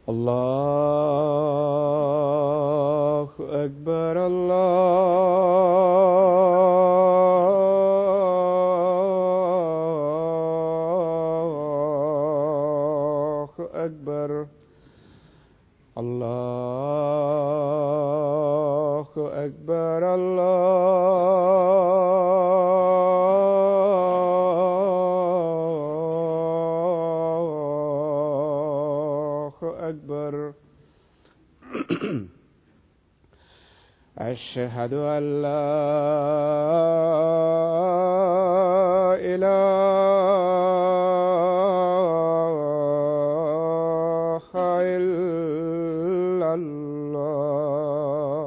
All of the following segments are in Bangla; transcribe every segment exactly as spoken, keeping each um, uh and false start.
الله أكبر الله أكبر الله أكبر الله أكبر. أشهد أن لا إله إلا الله.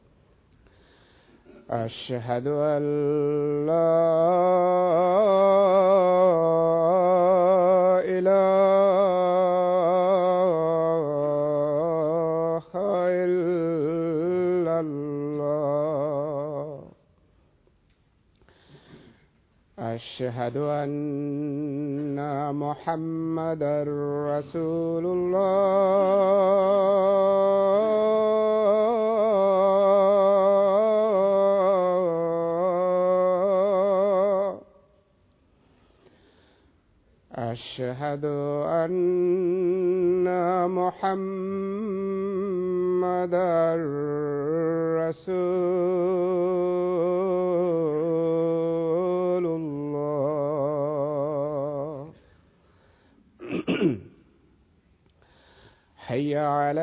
أشهد أن لا إله إلا الله. أشهد أن محمدًا رسول الله. أشهد أن محمدًا رسول الله. حي على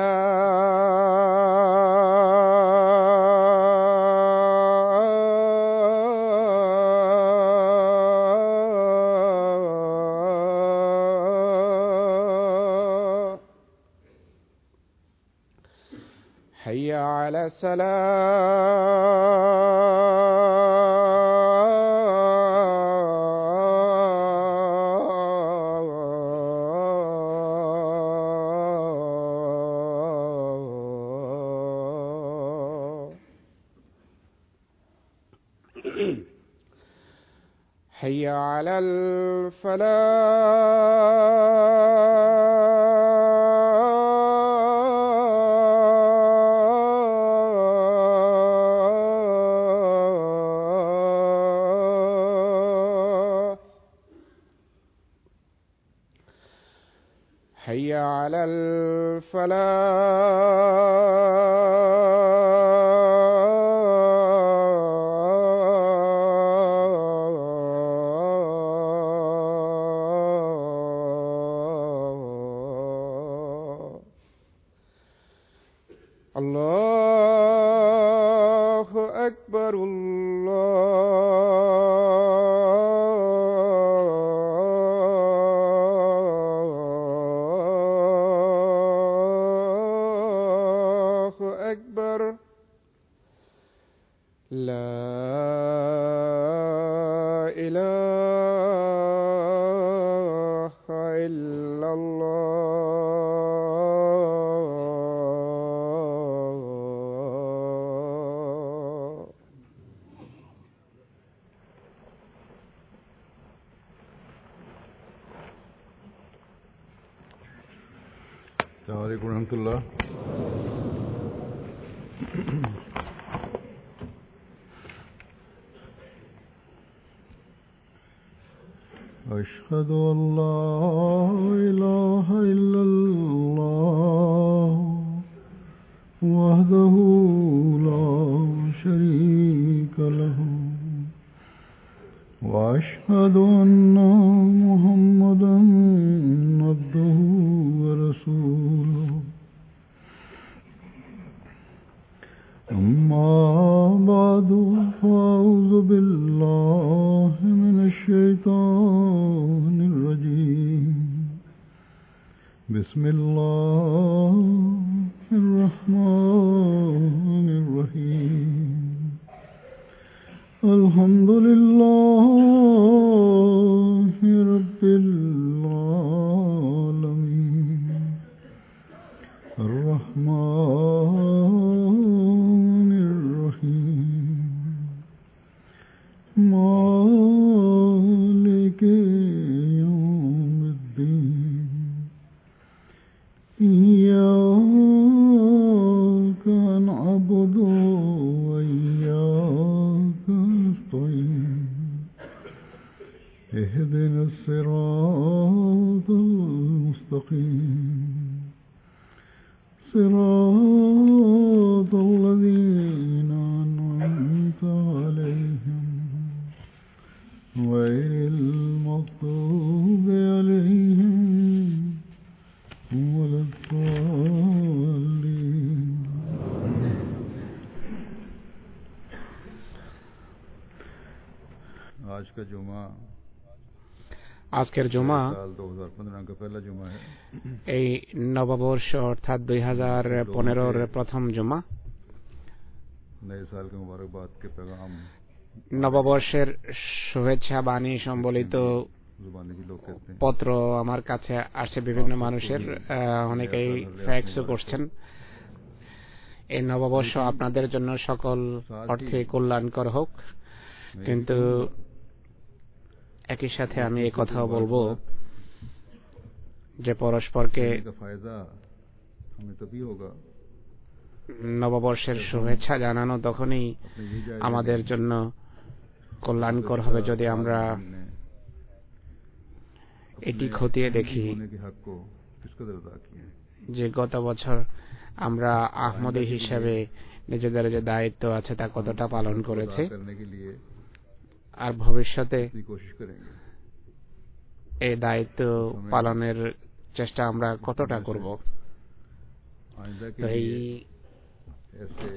الصلاة. حي على حي على الفلاح. حي على الفلاح. الله أكبر الله أكبر. لا إله إلا الله. السلام عليكم ورحمة الله. أشهد أن لا إله إلا الله وحده لا شريك له وأشهد أن محمدًا عبده ورسوله. أما بعد فأعوذ بالله من الشيطان الرجيم. بسم الله الرحمن الرحيم. الحمد لله رب العالمين. الرحمن الرحيم. مالك يوم الدين. إياك نعبد وإياك نستعين اهدنا الصراط المستقيم صراط الذين أنعمت عليهم غير المغضوب عليهم ولا الضالين आज का जुमा আজকের জুমা साल दो हज़ार पंद्रह का पहला जुमा है। এই নববর্ষ অর্থাৎ দুই হাজার পনেরোর প্রথম জুমা। नए साल के मुबारकबाद के पैगाम নববর্ষের শুভেচ্ছা বাণী সম্বলিত जुबानी भी लोग कहते हैं। পত্র আমার কাছে আসছে বিভিন্ন মানুষের, অনেকেই ফ্যাক্সও করছেন। এই নববর্ষ আপনাদের জন্য সকল অর্থে কল্যাণকর হোক, কিন্তু একই সাথে আমি এই কথাও বলবো যে পরস্পরকে का फायदा हमें तभी होगा নববর্ষের শুভেচ্ছা জানানো তখনই আমাদের জন্য কল্যাণকর হবে যদি আমরা এটি খতিয়ে দেখি होने के हक को किस कदर अदा किया है। যে গত বছর আমরা আহমদী হিসেবে নিজেদের যে দায়িত্ব আছে তা কতটা পালন করেছি, अदा करने के लिए আর ভবিষ্যতে अपनी कोशिश करेंगे। এই দায়িত্ব পালনের চেষ্টা আমরা কতটা করব। आइंदा के তো এই लिए ऐसे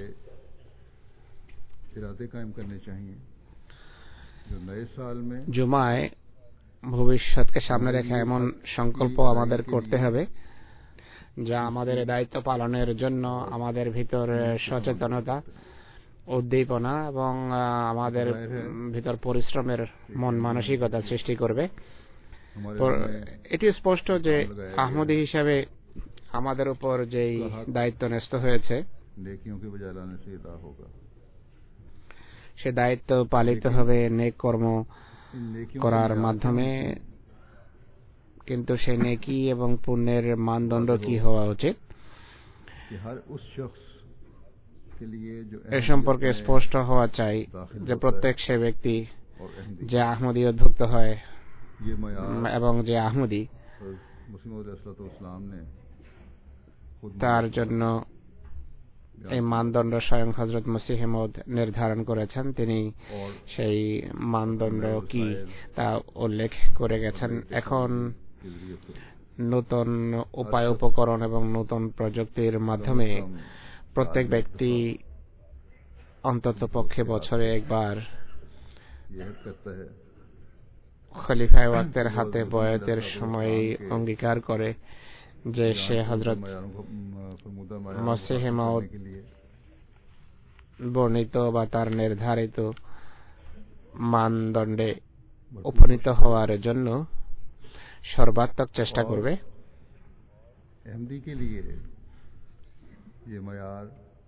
इरादे कायम करने चाहिए जो नए साल में জুমায় ভবিষ্যৎকে সামনে রেখে এমন সংকল্প আমাদের করতে হবে যা আমাদের এই দায়িত্ব পালনের জন্য আমাদের ভিতর সচেতনতা, উদ্দীপনা এবং আমাদের ভিতর পরিশ্রমের মন মানসিকতা সৃষ্টি করবে। এটি স্পষ্ট যে আহমদী হিসাবে আমাদের উপর যেই দায়িত্ব ন্যস্ত হয়েছে नेकियों के बजाय लाने से अदा होगा। সে দায়িত্ব পালিত হবে নেক কর্ম इन नेकियों করার মাধ্যমে, কিন্তু সে নেকি এবং পুণ্যের মানদণ্ড কি হওয়া উচিত कि हर उस शख्स के लिए जो এ সম্পর্কে স্পষ্ট হওয়া চাই যে প্রত্যেক সে ব্যক্তি যে আহমদী উদ্ভুক্ত হয় ये मयार এবং যে আহমদী मुस्लिम अलैहिस्सलाम ने खुद তার জন্য এই মানদণ্ড স্বয়ং হযরত মসিহ মউদ নির্ধারণ করেছেন। তিনি और সেই মানদণ্ড কি তা উল্লেখ করে গেছেন। এখন के जरिए से নতুন উপায় উপকরণ এবং নতুন প্রযুক্তির মাধ্যমে প্রত্যেক ব্যক্তি অন্তত পক্ষে বছরে একবার यह करता है খলিফায়ে ওয়াক্তের হাতে বয়াতের সময় অঙ্গীকার করে যে সে হযরত मयारों को फरमुदा মসিহ মউদ के लिए বর্ণিত বা তার নির্ধারিত মানদণ্ডে উপনীত হওয়ার জন্য সর্বাত্মক চেষ্টা করবে। अहमदी के लिए ये मयार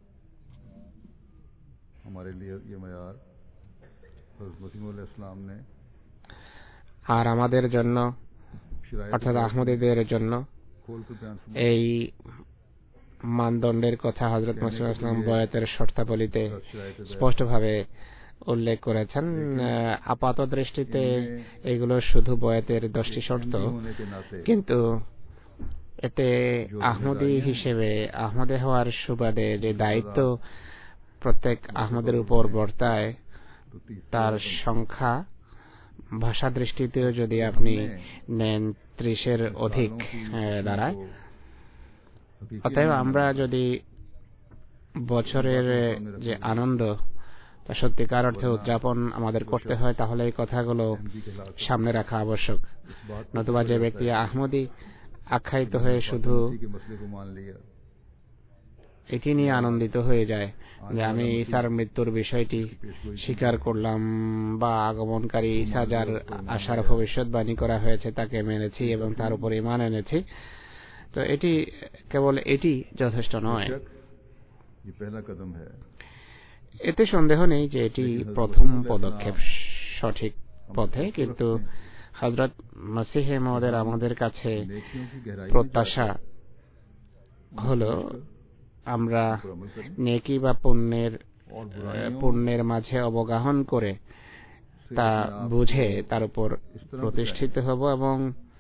हमारे लिए ये मयार हज़रत मसीह अलैहिस्सलाम ने আর আমাদের জন্য शरायत অর্থাৎ আহমদীদের জন্য खोल कर बयान এই মানদণ্ডের কথা হযরত মসিহ ইসলাম বয়াতের শর্তাবলীতে স্পষ্টভাবে উল্লেখ করেছেন। আপাত দৃষ্টিতে এগুলো শুধু বয়াতের দশটি শর্ত, होने के नाते কিন্তু এতে আহমদী হিসেবে আহমদে হওয়ার সুবাদে যে দায়িত্ব প্রত্যেক আহমদের উপর বর্তায় तो तीसरे তার সংখ্যা ভাষা দৃষ্টিতেও যদি আপনি নেন ত্রিশের অধিক দাঁড়ায়। অতএব আমরা যদি বছরের যে আনন্দ তা সত্যিকার অর্থে উদযাপন আমাদের করতে হয় তাহলে এই কথাগুলো সামনে রাখা আবশ্যক। নতুবা যে ব্যক্তি আহমদী আখ্যায়িত হয়ে শুধু के मसले को मान लिया এটি নিয়ে আনন্দিত হয়ে যায় যে আমি ঈসার মৃত্যুর বিষয়টি স্বীকার করলাম বা আগমনকারী ঈসা যার আশার ভবিষ্যৎবাণী করা হয়েছে তাকে মেনেছি এবং তার উপর ঈমান এনেছি, তো এটি কেবল এটি যথেষ্ট নয়। ये पहला कदम है। এতে সন্দেহ নেই যে এটি প্রথম পদক্ষেপ সঠিক পথে, কিন্তু হযরত মসিহ মউদের আমাদের কাছে नेकियों की गहराई প্রত্যাশা হলো আমরা নেকি বা পুণ্যের পুণ্যের মাঝে অবগাহন করে তা বুঝে তার উপর প্রতিষ্ঠিত হব এবং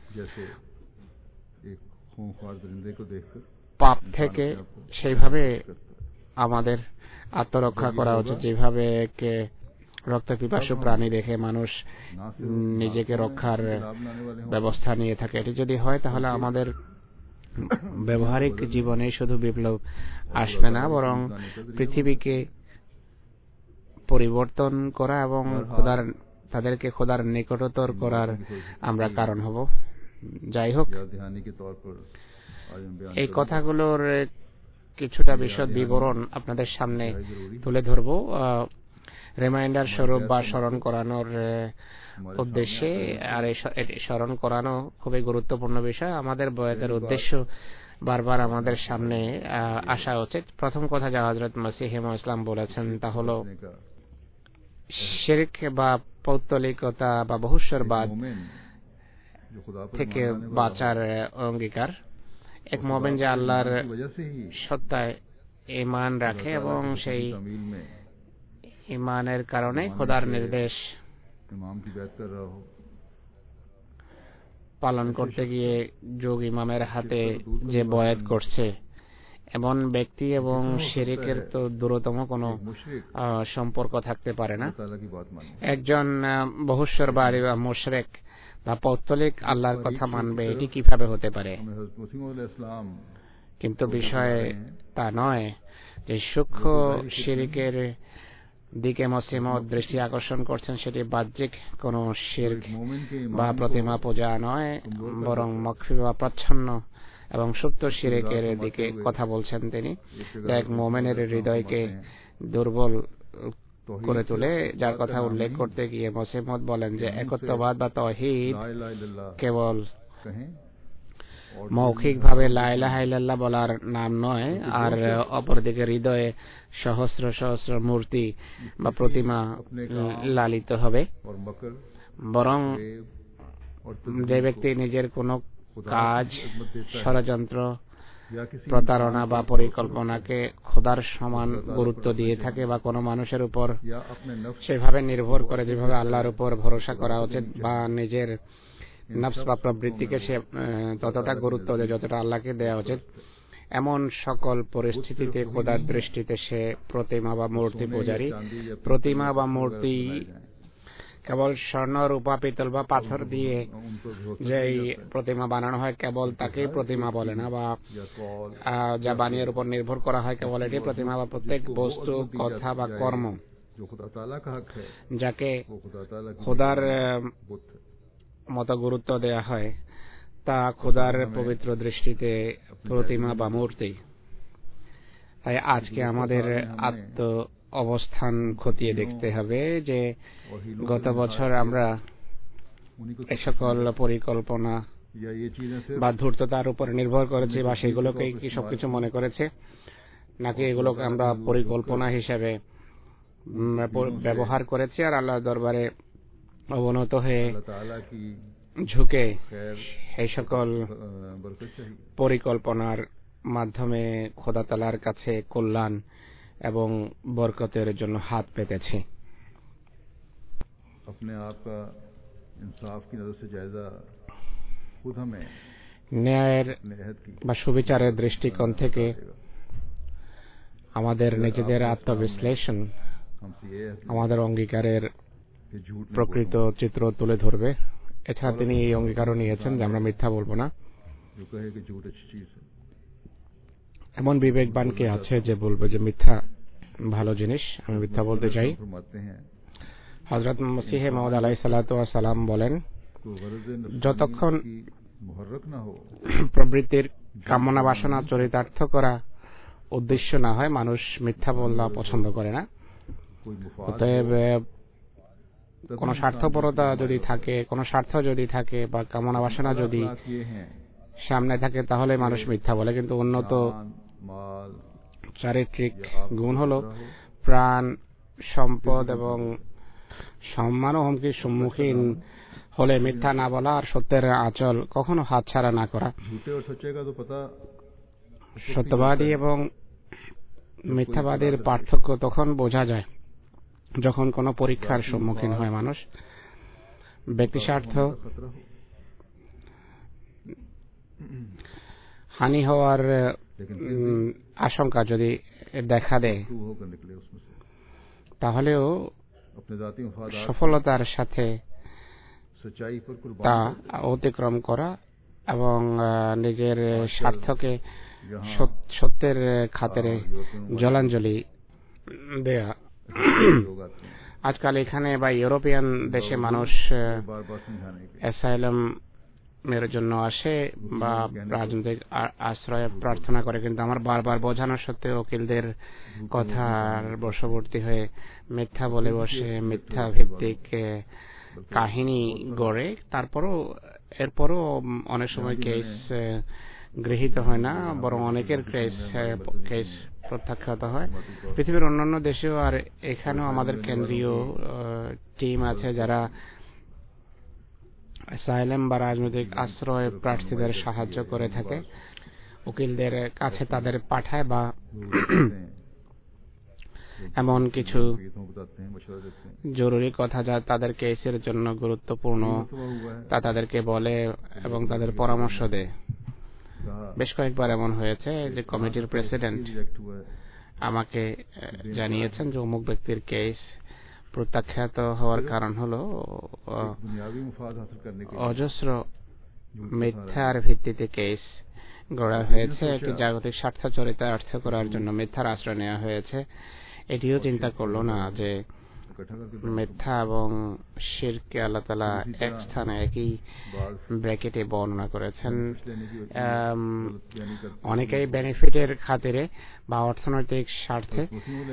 পাপ থেকে সেইভাবে আমাদের আত্মরক্ষা করা উচিত যেভাবে কে রক্ত পিপাসু প্রাণী দেখে মানুষ নিজেকে রক্ষার ব্যবস্থা নিয়ে থাকে। এটি যদি হয় তাহলে আমাদের ব্যবহারিক জীবনে শুধু বিপ্লব আসবে না, বরং পৃথিবীকে পরিবর্তন করা এবং খোদার তাদেরকে খোদার নিকটতর করার আমরা কারণ হব। যাই হোক, এই কথাগুলোর কিছুটা বিশদ বিবরণ আপনাদের সামনে তুলে ধরব রিমাইন্ডার স্বরূপ বা স্মরণ করানোর উদ্দেশ্যে। আর এটি স্মরণ করানো খুবই গুরুত্বপূর্ণ বিষয়। আমাদের বয়াতের উদ্দেশ্য বারবার আমাদের সামনে আসা উচিত। প্রথম কথা যা হযরত মসিহ মাউদ ইসলাম বলেছেন তা হলো শিরক বা পৌত্তলিকতা বা বহুশ্বরবাদ থেকে বাঁচার অঙ্গীকার। এক মুমিন যে আল্লাহর সত্তায় ঈমান রাখে এবং সেই ঈমানের কারণে খোদার নির্দেশ পালন করতে গিয়ে যোগ ইমামের হাতে যে বয়াত করছে, এমন ব্যক্তি এবং শিরকের তো দূরতম কোনো সম্পর্ক থাকতে পারে না। একজন বহুশ্বরবাদী বা মুশরিক বা পৌত্তলিক আল্লাহর কথা মানবে, এটি কিভাবে হতে পারে? কিন্তু বিষয় তা নয় যে সূক্ষ্ম শিরকের দিকে মসিহ মাউদ দৃষ্টি আকর্ষণ করছেন সেটি বাহ্যিক কোন শিরক বা প্রতিমা পূজা নয়, বরং মখফি বা প্রচ্ছন্ন এবং সুপ্ত শিরকের দিকে কথা বলছেন তিনি, যা এক মুমিনের হৃদয়কে দুর্বল করে তোলে। যার কথা উল্লেখ করতে গিয়ে মসিহ মাউদ বলেন যে একত্ববাদ বা তাওহীদ কেবল মৌখিকভাবে লা ইলাহা ইল্লাল্লাহ বলার নাম নয়, আর অপরদিকে হৃদয়ে সহস্র সহস্র মূর্তি বা প্রতিমা লালিত হবে। বরং যে ব্যক্তি নিজের কোনো কাজ, ষড়যন্ত্র, প্রতারণা বা পরিকল্পনাকে খোদার সমান গুরুত্ব দিয়ে থাকে বা কোনো মানুষের উপর সেভাবে নির্ভর করে যেভাবে আল্লাহর উপর ভরসা করা উচিত, বা নিজের নফস বা প্রবৃত্তিকে সে ততটা গুরুত্ব দেয় যতটা আল্লাহকে দেওয়া উচিত, এমন সকল পরিস্থিতিতে খোদার দৃষ্টিতে সে প্রতিমা বা মূর্তি পূজারী। প্রতিমা বা মূর্তি কেবল স্বর্ণ, রূপা, পিতল বা পাথর দিয়ে যেই প্রতিমা বানানো হয় কেবল তাকেই প্রতিমা বলে না, বা যা বানিয়ের উপর নির্ভর করা হয় কেবল এটি প্রতিমা, বা প্রত্যেক বস্তু, কথা বা কর্ম যাকে খোদার মতো গুরুত্ব দেয়া হয় তা খোদার পবিত্র দৃষ্টিতে প্রতিমা বা মূর্তি। তাই আজকে আমাদের আত্ম অবস্থান খতিয়ে দেখতে হবে যে গত বছর আমরা এ সকল পরিকল্পনা বা ধূর্ততার উপর নির্ভর করেছি, বা সেগুলোকে কি সবকিছু মনে করেছে, নাকি এগুলোকে আমরা পরিকল্পনা হিসেবে ব্যবহার করেছি আর আল্লাহর দরবারে অবনত হয়ে ঝুঁকে এই সকল পরিকল্পনার মাধ্যমে খোদা তাআলার কাছে কল্যাণ এবং বরকতের জন্য হাত পেতেছি। ন্যায়ের বা সুবিচারের দৃষ্টিকোণ থেকে আমাদের নিজেদের আত্মবিশ্লেষণ আমাদের অঙ্গীকারের প্রকৃত চিত্র তুলে ধরবে। এছাড়া তিনি এই অঙ্গীকারও নিয়েছেন যে আমরা মিথ্যা বলবো না। এমন বিবেকবান কে আছে যে বলবে যে মিথ্যা ভালো জিনিস, আমি মিথ্যা বলতে চাই? হযরত মসিহ মাউদ আলাইহিস সালাতু ওয়াস সালাম বলেন, যতক্ষণ প্রবৃত্তির কামনা বাসনা চরিতার্থ করা উদ্দেশ্য না হয় মানুষ মিথ্যা বলা পছন্দ করে না। অতএব কোন স্বার্থপরতা যদি থাকে, কোন স্বার্থ যদি থাকে বা কামনা বাসনা যদি সামনে থাকে তাহলে মানুষ মিথ্যা বলে। কিন্তু উন্নত চারিত্রিক গুণ হলো প্রাণ, সম্পদ এবং সম্মান ও হুমকির সম্মুখীন হলে মিথ্যা না বলা আর সত্যের আঁচল কখনো হাতছাড়া না করা। সত্যবাদী এবং মিথ্যাবাদীর পার্থক্য তখন বোঝা যায় যখন কোনো পরীক্ষার সম্মুখীন হয় মানুষ। ব্যক্তিস্বার্থ হানি হওয়ার আশঙ্কা যদি দেখা দেয় তাহলেও সফলতার সাথে তা অতিক্রম করা এবং নিজের স্বার্থকে সত্যের খাতিরে জলাঞ্জলি দেয়া। আজকাল এখানে বা ইউরোপিয়ান দেশে মানুষ অ্যাসাইলাম এর জন্য আসে বা রাজনৈতিক আশ্রয় প্রার্থনা করে, কিন্তু আমার বারবার বোঝানো সত্ত্বেও উকিলদের কথার বশবর্তী হয়ে মিথ্যা বলে বসে মিথ্যা ভিত্তিক কাহিনী গড়ে, তারপরও এরপরও অনেক সময় কেস গৃহীত হয় না, বরং অনেকের কেস কেস প্রত্যাখ্যাত হয়। পৃথিবীর অন্যান্য দেশেও আর এখানেও আমাদের কেন্দ্রীয় টিম আছে যারা অ্যাসাইলাম বা রাজনৈতিক আশ্রয় প্রার্থীদের সাহায্য করে থাকে, উকিলদের কাছে তাদের পাঠায় বা এমন কিছু জরুরি কথা যা তাদের কেসের জন্য গুরুত্বপূর্ণ তা তাদেরকে বলে এবং তাদের পরামর্শ দেয়। বেশ কয়েকবার এমন হয়েছে যে কমিটির প্রেসিডেন্ট আমাকে জানিয়েছেন যে অমুক ব্যক্তির কেস প্রত্যাখ্যাত হওয়ার কারণ হলো অজস্র মিথ্যার ভিত্তিতে কেস গড়া হয়েছে, একটি জাগতিক স্বার্থ চরিতার্থ করার জন্য মিথ্যার আশ্রয় নেওয়া হয়েছে। এটিও চিন্তা করলো না যে মিথ্যা এবং শিরকে আল্লাহ তাআলা এক স্থানে একই ব্র্যাকেটে বর্ণনা করেছেন। অনেকেই বেনিফিটের খাতিরে বা অর্থনৈতিক স্বার্থে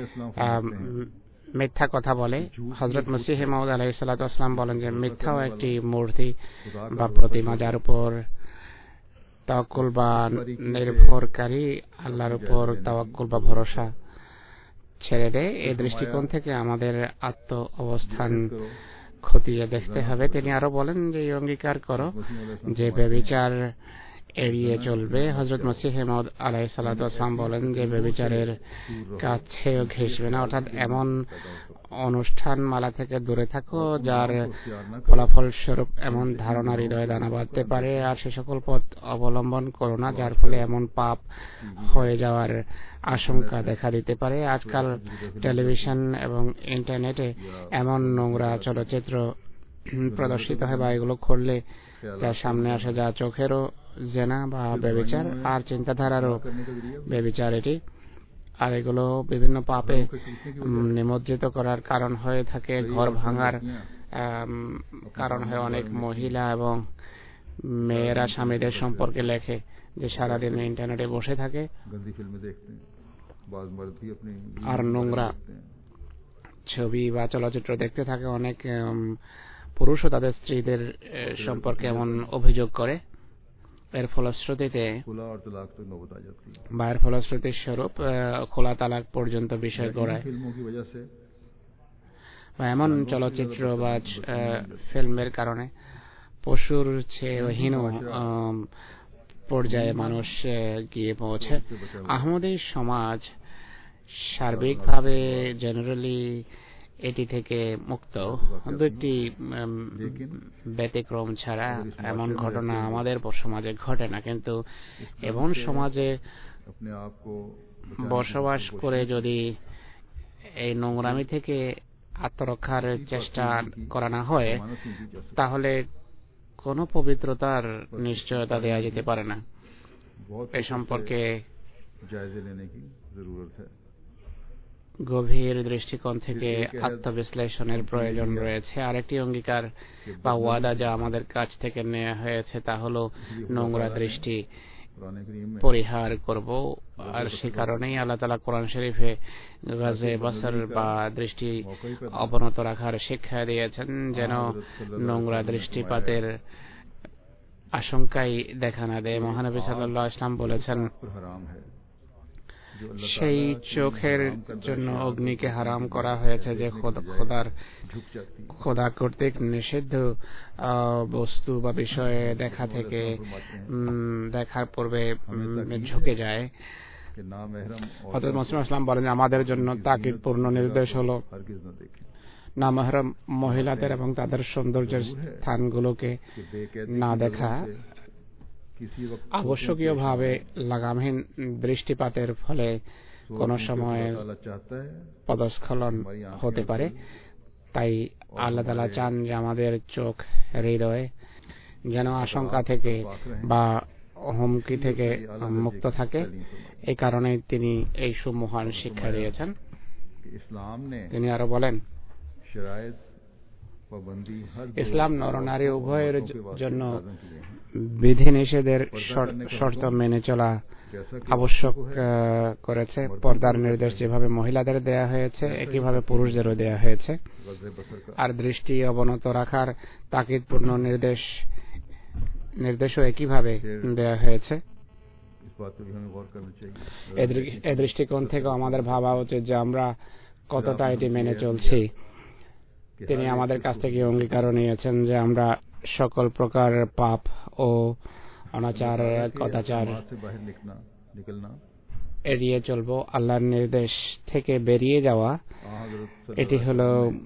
মিথ্যা কথা বলে। হযরত মসিহ মাউদ আলাইহিস সালাতু ওয়াস সালাম বলেন যে মিথ্যাও একটি মূর্তি বা প্রতিমা যার উপর তাওয়াক্কুল বা নির্ভরকারী আল্লাহর উপর তাওয়াক্কুল বা ভরসা ছেড়ে দেয়। এই দৃষ্টিকোণ থেকে আমাদের আত্ম অবস্থান খতিয়ে দেখতে হবে। তিনি আরো বলেন যে অঙ্গীকার করো যে ব্যভিচার এড়িয়ে চলবে। হযরত মসিহ মাউদ আলাইহিস সালাতু ওয়াস সালাম বলেন যে ব্যভিচারের কাছেও ঘেঁষবে না, অর্থাৎ এমন অনুষ্ঠান মালা থেকে দূরে থাকো যার ফলাফল স্বরূপ এমন ধারণা হৃদয়ে দানা বাঁধতে পারে, আর সে সকল পথ অবলম্বন করো না যার ফলে এমন পাপ হয়ে যাওয়ার আশঙ্কা দেখা দিতে পারে। আজকাল টেলিভিশন এবং ইন্টারনেটে এমন নোংরা চলচ্চিত্র প্রদর্শিত হয় বা এগুলো খুললে যা সামনে আসে যা চোখেরও জেনা বা ব্যভিচার আর চিন্তাধারারও ব্যভিচার এটি, আর এগুলো বিভিন্ন পাপে নিমজ্জিত করার কারণ হয়ে থাকে, ঘর ভাঙার কারণ হয়। অনেক মহিলা এবং মেয়েরা স্বামীদের সম্পর্কে লেখে যে সারাদিন ইন্টারনেটে বসে থাকে আর নোংরা ছবি বা চলচ্চিত্র দেখতে থাকে। অনেক পুরুষও তাদের স্ত্রীদের সম্পর্কে এমন অভিযোগ করে। এর ফলশ্রুতিতে বা এর ফলশ্রুতির স্বরূপ খোলা তালাক পর্যন্ত বিষয় গড়ায়। বা এমন চলচ্চিত্র বা ফিল্মের কারণে পশুর চেয়ে হীন পর্যায়ে মানুষ গিয়ে পৌঁছে। আহমদী সমাজ সার্বিকভাবে জেনারেলি এটি থেকে মুক্ত। দুটি ব্যতিক্রম ছাড়া এমন ঘটনা আমাদের সমাজে ঘটে না, কিন্তু এমন সমাজে বসবাস করে যদি এই নোংরামি থেকে আত্মরক্ষার চেষ্টা করা না হয় তাহলে কোনো পবিত্রতার নিশ্চয়তা দেওয়া যেতে পারে না। এ সম্পর্কে গভীর দৃষ্টিকোণ থেকে আত্মবিশ্লেষণের প্রয়োজন রয়েছে। আরেকটি অঙ্গীকার বা ওয়াদা যা আমাদের কাছ থেকে নেওয়া হয়েছে তা হলো নোংরা দৃষ্টি পরিহার করব, আর সে কারণেই আল্লাহ তাআলা কোরআন শরীফে গাজে বসর বা দৃষ্টি অবনত রাখার শিক্ষা দিয়েছেন, যেন নোংরা দৃষ্টিপাতের আশঙ্কাই দেখা না দেয়। মহানবী সাল্লাল্লাহু আলাইহি ওয়াসাল্লাম বলেছেন সেই চোখের জন্য অগ্নিকে হারাম করা হয়েছে যে খোদার খোদা কর্তৃক নিষিদ্ধ বস্তু বা বিষয়ে দেখা থেকে দেখার পূর্বে ঝুঁকে যায়। হযরত মুসলিম ইসলাম বলেন আমাদের জন্য তাকিদপূর্ণ নির্দেশ হলো নামাহরাম মহিলাদের এবং তাদের সৌন্দর্যের স্থানগুলোকে না দেখা, আবশ্যকীয়ভাবে লাগামহীন দৃষ্টিপাতের ফলে কোন সময় পদস্খলন হতে পারে। তাই আল্লাহ তাআলা চান যে আমাদের চোখ হৃদয় যেন আশঙ্কা থেকে বা হুমকি থেকে মুক্ত থাকে। এই কারণে তিনি এই সুমহান শিক্ষা দিয়েছেন। তিনি আরো বলেন ইসলাম নরনারী উভয়ের জন্য বিধিনিষেধের শর্ত মেনে চলা আবশ্যক করেছে। পর্দার নির্দেশ যেভাবে মহিলাদের দেয়া হয়েছে একইভাবে পুরুষদেরও দেয়া হয়েছে। আর দৃষ্টি অবনত রাখার তাকিদপূর্ণ নির্দেশ নির্দেশও একইভাবে দেয়া হয়েছে। এই দৃষ্টিকোণ থেকে আমাদের ভাবা উচিত যে আমরা কতটা এটি মেনে চলছি। তিনি আমাদের কাছ থেকে অঙ্গীকারও নিয়েছেন যে আমরা সকল প্রকার পাপ ও অনাচার কদাচার এড়িয়ে চলবো। আল্লাহর নির্দেশ থেকে বেরিয়ে যাওয়া এটি হলো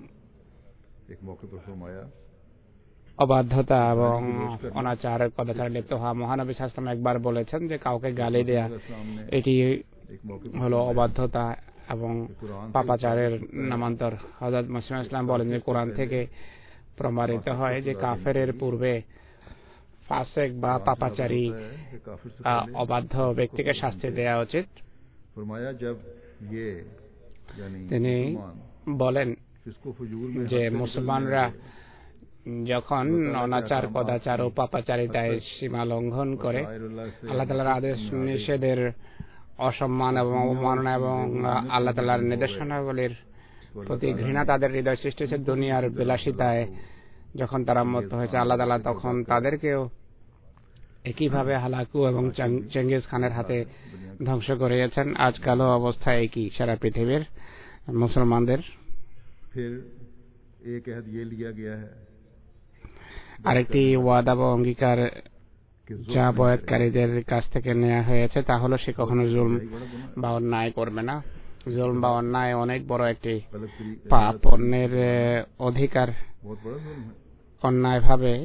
অবাধ্যতা এবং অনাচার কদাচার লিপ্ত হওয়া। মহানবী সাল্লাল্লাহু আলাইহি ওয়াসাল্লাম একবার বলেছেন যে কাউকে গালি দেয়া এটি হলো অবাধ্যতা এবং পাপাচারের নামান্তর। হযরত মুসলিম ইসলাম বলেন যে কোরআন থেকে প্রমাণিত হয় যে কাফেরের পূর্বে ফাসিক বা পাপাচারী অবাধ্য ব্যক্তিকে শাস্তি দেওয়া উচিত। তিনি বলেন যে মুসলমানরা যখন অনাচার কদাচার ও পাপাচারিতায় সীমা লঙ্ঘন করে আল্লাহ তাআলার আদেশ নিষেধের অসম্মান এবং অবমাননা এবং আল্লাহ তাআলার নির্দেশনাবলীর প্রতি ঘৃণা তাদের হৃদয় সৃষ্টি হয়েছে, দুনিয়ার বিলাসিতায় যখন তারা মত্ত হয়েছে আল্লাহ তাআলা তখন তাদেরকেও একইভাবে হালাকু এবং চেঙ্গিজ খানের হাতে ধ্বংস করিয়েছেন। আজকালও অবস্থা একই সারা পৃথিবীর মুসলমানদের। আরেকটি ওয়াদা বা অঙ্গীকার যা বয়াতকারীদের কাছ থেকে নেওয়া হয়েছে তা হলো সে কখনো জুলম বা অন্যায় করবে না। জুলম বা অন্যায় অনেক বড় একটি পাপ। অন্যের অধিকার অন্যায়ভাবে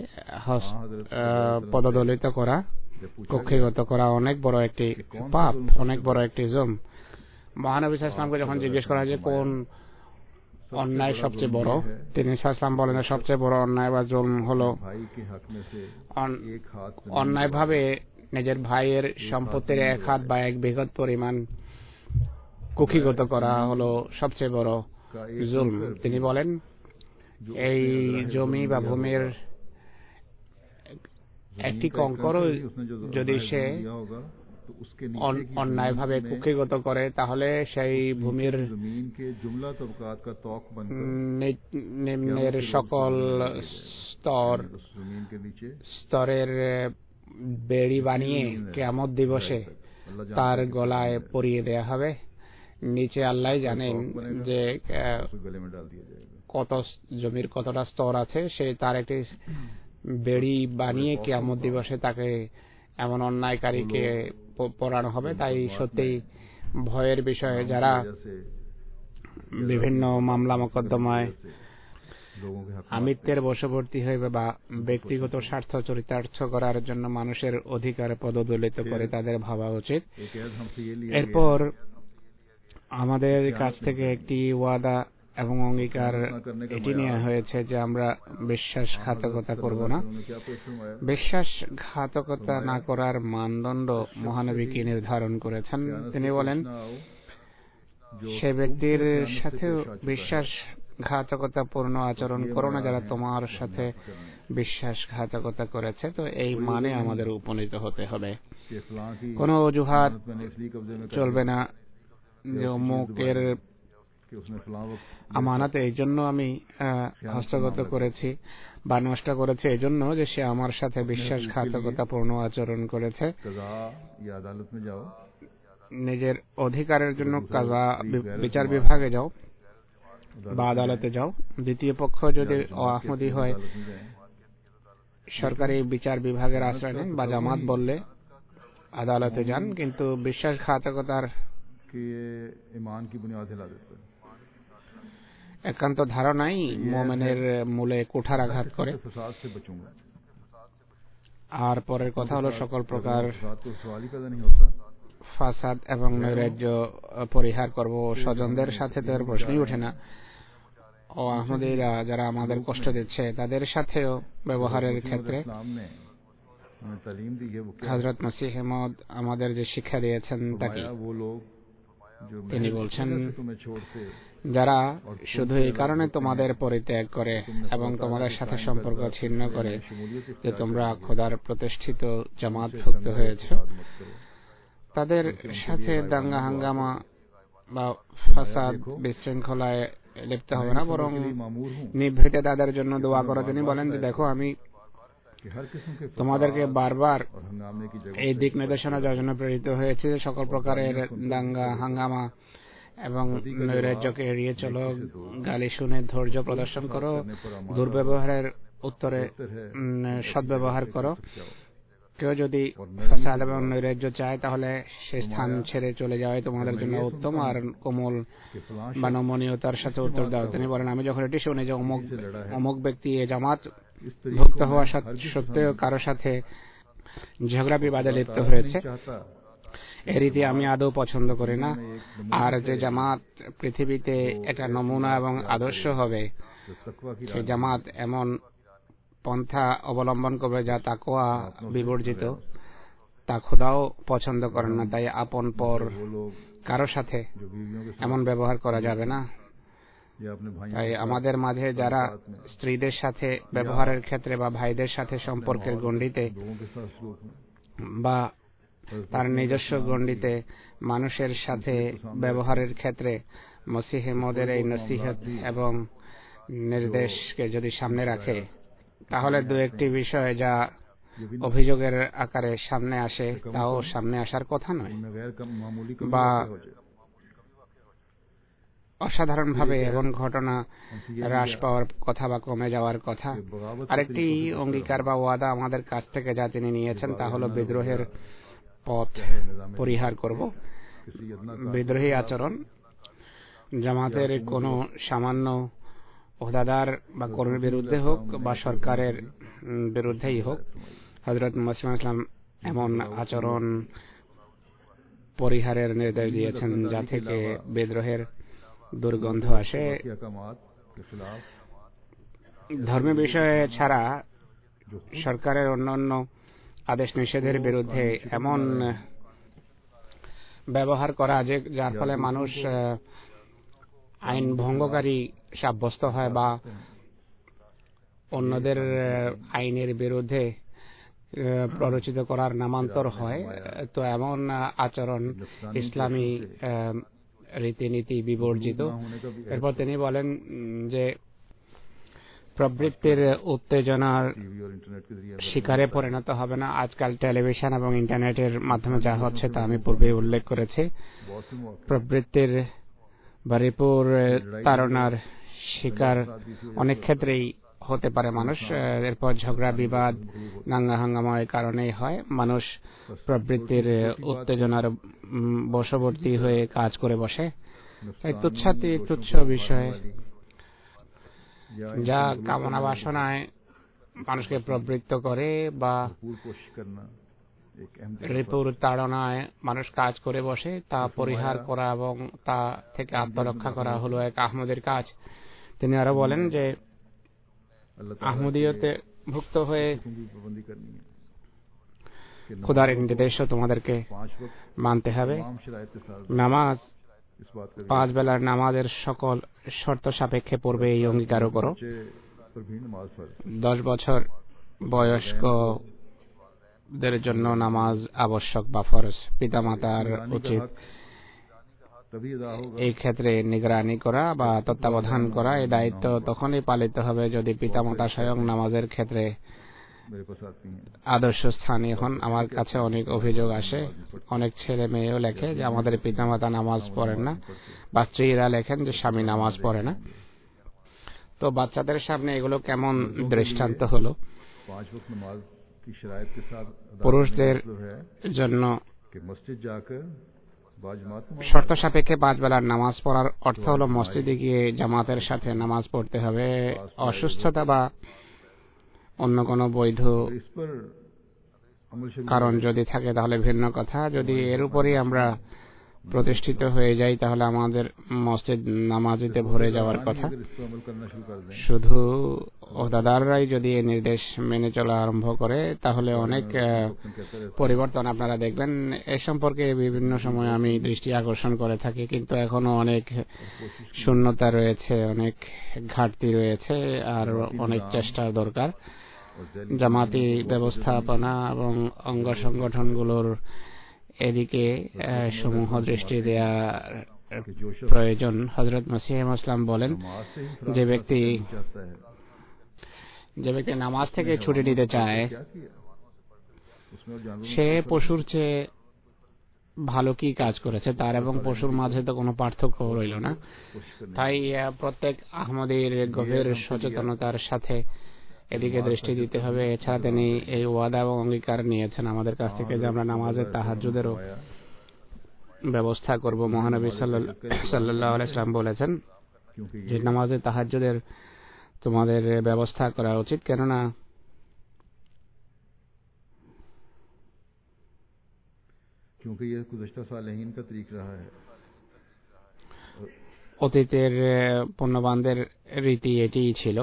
পদদলিত করা, কক্ষিগত করা অনেক বড় একটি পাপ, অনেক বড় একটি জুলম। মহানবী সাল্লাল্লাহু আলাইহি ওয়াসাল্লামকে যখন জিজ্ঞেস করা হয় যে কোন অন্যায় সবচেয়ে বড়, তিনি সাল্লাল্লাহু আলাইহি ওয়াসাল্লাম বলেন সবচেয়ে বড় অন্যায় বা জুলম হলো অন্যায়ভাবে নিজের ভাইয়ের সম্পত্তির এক হাত বা এক বিঘত পরিমাণ কুক্ষিগত করা হলো সবচেয়ে বড় জুলম। তিনি বলেন এই জমি বা ভূমির একটি কঙ্করও যদি সে অন্যায়ভাবে কুক্ষিগত করে তাহলে সেই ভূমির নিম্নের সকল স্তর স্তরের বেড়ি বানিয়ে কিয়ামত দিবসে তার গলায় পরিয়ে দেয়া হবে। নিচে আল্লাহ জানেন যে কত জমির কতটা স্তর আছে, সে তার একটি বেড়ি বানিয়ে কিয়ামত দিবসে তাকে এমন অন্যায়কারীকে পড়ানো হবে। তাই সত্যি ভয়ের বিষয়ে যারা বিভিন্ন মামলা মোকদ্দমায় আমিত্বের বশবর্তী হইবে বা ব্যক্তিগত স্বার্থ চরিতার্থ করার জন্য মানুষের অধিকার পদদলিত করে তাদের ভাবা উচিত। এরপর আমাদের কাছ থেকে একটি ওয়াদা এবং অঙ্গীকার এটি নেওয়া হয়েছে যে আমরা বিশ্বাসঘাতকতা করব না। বিশ্বাসঘাতকতা না করার মানদণ্ড মহানবী কি নির্ধারণ করেছেন। তিনি বলেন সে ব্যক্তির সাথেও বিশ্বাসঘাতকতা পূর্ণ আচরণ করো না যারা তোমার সাথে বিশ্বাসঘাতকতা করেছে। তো এই মানে আমাদের উপনীত হতে হবে। কোনো অজুহাত চলবে না যে অমুকের আমানত এই জন্য আমি হস্তগত করেছি বা নষ্ট করেছি এই জন্য যে সে আমার সাথে বিশ্বাসঘাতকতা পূর্ণ আচরণ করেছে। নিজের অধিকারের জন্য কাজা বিচার বিভাগে যাও বা আদালতে যাও, দ্বিতীয় পক্ষ যদি আহমদি হয় সরকারি বিচার বিভাগের আশ্রয় নেন বা জামাত বললে আদালতে যান, কিন্তু বিশ্বাসঘাতকতার একান্ত ধারণাই মোমেনের মূলে কুঠারাঘাত করে। আর পরের কথা হলো সকল প্রকার ফাসাদ এবং নৈরাজ্য পরিহার করব। স্বজনদের সাথে তো এর প্রশ্নই ওঠে না। ও আহমদীরা যারা আমাদের কষ্ট দিচ্ছে তাদের সাথেও ব্যবহারের ক্ষেত্রে হযরত মসিহ মউদ আমাদের যে শিক্ষা দিয়েছেন তা কি? তিনি বলছেন, যারা শুধু এই কারণে তোমাদের পরিত্যাগ করে এবং তোমাদের সাথে সম্পর্ক ছিন্ন করে যে তোমরা খোদার প্রতিষ্ঠিত জামাতভুক্ত হয়েছ, তাদের সাথে দাঙ্গা হাঙ্গামা বা ফাসাদ বিশৃঙ্খলায় লিপ্ত হবে না, বরং নিভৃতে তাদের জন্য দোয়া করো। তিনি বলেন যে দেখো, আমি তোমাদেরকে বারবার এই দিক নির্দেশনা দেওয়ার জন্য প্রেরিত হয়েছে যে সকল প্রকারের দাঙ্গা হাঙ্গামা এবং নৈরাজ্যকে এড়িয়ে চলো, গালি শুনে ধৈর্য প্রদর্শন করো, দুর্ব্যবহারের উত্তরে সদ্ব্যবহার করো। কেউ যদি ফাসাদ এবং নৈরাজ্য চায় তাহলে সে স্থান ছেড়ে চলে যাওয়াই তোমাদের জন্য উত্তম, আর কোমল বা নমনীয়তার সাথে উত্তর দাও। তিনি বলেন, আমি যখন এটি শুনি যে অমুক অমুক ব্যক্তি এ জামাত ভুক্ত হওয়া সত্ত্বেও কারো সাথে ঝগড়া বিবাদে লিপ্ত হয়েছে, এই রীতি আমি আদৌ পছন্দ করি না। আর যে জামাত পৃথিবীতে এটা নমুনা এবং আদর্শ হবে, সেই জামাত এমন পন্থা অবলম্বন করবে যা তাকওয়া বিবর্জিত, তা খোদাও পছন্দ করেন না। তাই আপন পর কারো সাথে এমন ব্যবহার করা যাবে না। তাই আমাদের মাঝে যারা স্ত্রীদের সাথে ব্যবহারের ক্ষেত্রে বা ভাইদের সাথে সম্পর্কের গণ্ডিতে বা তার নিজস্ব গণ্ডিতে মানুষের সাথে ব্যবহারের ক্ষেত্রে মসিহ মউদের এই নসিহত এবং নির্দেশকে যদি সামনে রাখে, তাহলে দু একটি বিষয় যা অভিযোগের আকারে সামনে আসে তাও সামনে আসার কথা নয়, বা অসাধারণভাবে এমন ঘটনা হ্রাস পাওয়ার কথা বা কমে যাওয়ার কথা। আরেকটি অঙ্গীকার বা ওয়াদা আমাদের কাছ থেকে যা তিনি নিয়েছেন তা হলো বিদ্রোহের পথ পরিহার করব। বিদ্রোহী আচরণ জামাতের কোনো সামান্য ওহদাদার বা কর্মীর বিরুদ্ধে হোক বা সরকারের বিরুদ্ধেই হোক, হযরত মুহাম্মদ ইসলাম এমন আচরণ পরিহারের নির্দেশ দিয়েছেন যা থেকে বিদ্রোহের দুর্গন্ধ আসে। ধর্মীয় বিষয়ে ছাড়া সরকারের অন্যান্য আদেশ নিষেধের বিরুদ্ধে এমন ব্যবহার করা যে যার ফলে মানুষ আইন ভঙ্গকারী সাব্যস্ত হয় বা অন্যদের আইনের বিরুদ্ধে প্ররোচিত করার নামান্তর হয়, তো এমন আচরণ ইসলামী রীতিনীতি বিবর্জিত। এরপর তিনি বলেন যে প্রবৃত্তির উত্তেজনার শিকারে পরিণত হবে না। আজকাল টেলিভিশন এবং ইন্টারনেটের মাধ্যমে যা হচ্ছে তা আমি পূর্বে উল্লেখ করেছি। প্রবৃত্তির বা রিপুর তাড়নার শিকার অনেক ক্ষেত্রেই হতে পারে মানুষ। এরপর ঝগড়া বিবাদ দাঙ্গা হাঙ্গামার কারণেই হয়। মানুষ প্রবৃত্তির উত্তেজনার বশবর্তী হয়ে কাজ করে বসে। এই তুচ্ছাতি তুচ্ছ বিষয় যা কামনা বাসনায় মানুষকে প্রবৃত্ত করে বা রিপুর তাড়নায় মানুষ কাজ করে বসে, তা পরিহার করা এবং তা থেকে আত্মরক্ষা করা হলো এক আহমদের কাজ। তিনি আরো বলেন যে আহমদীয়তে ভুক্ত হয়ে খোদার নির্দেশও তোমাদেরকে মানতে হবে। নামাজ, পাঁচ বেলার নামাজের সকল শর্ত সাপেক্ষে পড়বে এই অঙ্গীকারও করো। দশ বছর বয়স্কদের জন্য নামাজ আবশ্যক বা ফরজ। পিতামাতার উচিত এই ক্ষেত্রে নিগরানি করা বা তত্ত্বাবধান করা। এই দায়িত্ব তখনই পালিত হবে যদি পিতামাতা স্বয়ং নামাজের ক্ষেত্রে मेरे पास आती हैं আদর্শ স্থান। এখন আমার কাছে অনেক অভিযোগ আসে, অনেক ছেলে মেয়েও লেখে যে আমাদের পিতামাতা নামাজ পড়েন না, বা স্ত্রীরা লেখেন যে স্বামী নামাজ পড়ে না। তো বাচ্চাদের সামনে এগুলো কেমন দৃষ্টান্ত হলো? पांच वक्त नमाज की शराइत के साथ পুরুষদের है জন্য कि मस्जिद जाकर बाजमात नमाज শর্ত সাপেক্ষে পাঁচ বেলার নামাজ পড়ার অর্থ হলো মসজিদে গিয়ে জামাতের সাথে নামাজ পড়তে হবে। অসুস্থতা বা অন্য কোনো বৈধ इस पर अमल शुरू কারণ যদি থাকে তাহলে ভিন্ন কথা। যদি এর উপরই আমরা প্রতিষ্ঠিত হয়ে যাই তাহলে আমাদের মসজিদ নামাজিতে ভরে যাওয়ার কথা। अगर इस पर अमल करना शुरू कर दें শুধু ওহদাদাররাই যদি এই নির্দেশ মেনে চলা আরম্ভ করে তাহলে অনেক আহ, পরিবর্তন আপনারা দেখবেন। এ সম্পর্কে বিভিন্ন সময় আমি দৃষ্টি আকর্ষণ করে থাকি, কিন্তু এখনো অনেক শূন্যতা রয়েছে, অনেক ঘাটতি রয়েছে, আর অনেক চেষ্টার দরকার। জামাতি ব্যবস্থাপনা এবং অঙ্গ সংগঠনগুলোর এদিকে আহ, সমূহ দৃষ্টি দেওয়ার প্রয়োজন। হযরত মসিহ ইসলাম বলেন नमाज से ही যে ব্যক্তি चाहता है যে ব্যক্তি নামাজ থেকে ছুটি নিতে চায় क्या किया उसमें और जानवरों সে পশুর চেয়ে ভালো কি কাজ করেছে, তার এবং পশুর মাঝে তো কোনো পার্থক্য রইল না। कोशिश करनी তাই আহ, প্রত্যেক আহমদীর গভীর সচেতনতার সাথে এদিকে দৃষ্টি দিতে হবে। এছাড়া তিনি এই ওয়াদা এবং অঙ্গীকার নিয়েছেন আমাদের কাছ থেকে যে আমরা নামাজের তাহাজ্জুদেরও ব্যবস্থা করব। মহানবী সাল্লাল্লাহু আলাইহি ওয়াসাল্লাম বলেছেন क्योंकि যে নামাজের তাহাজ্জুদের তোমাদের ব্যবস্থা করা উচিত, কেননা क्योंकि ये गुज़श्ता सालेहीन का तरीक़ रहा है অতীতের আহ, পুণ্যবানদের রীতি এটিই ছিল।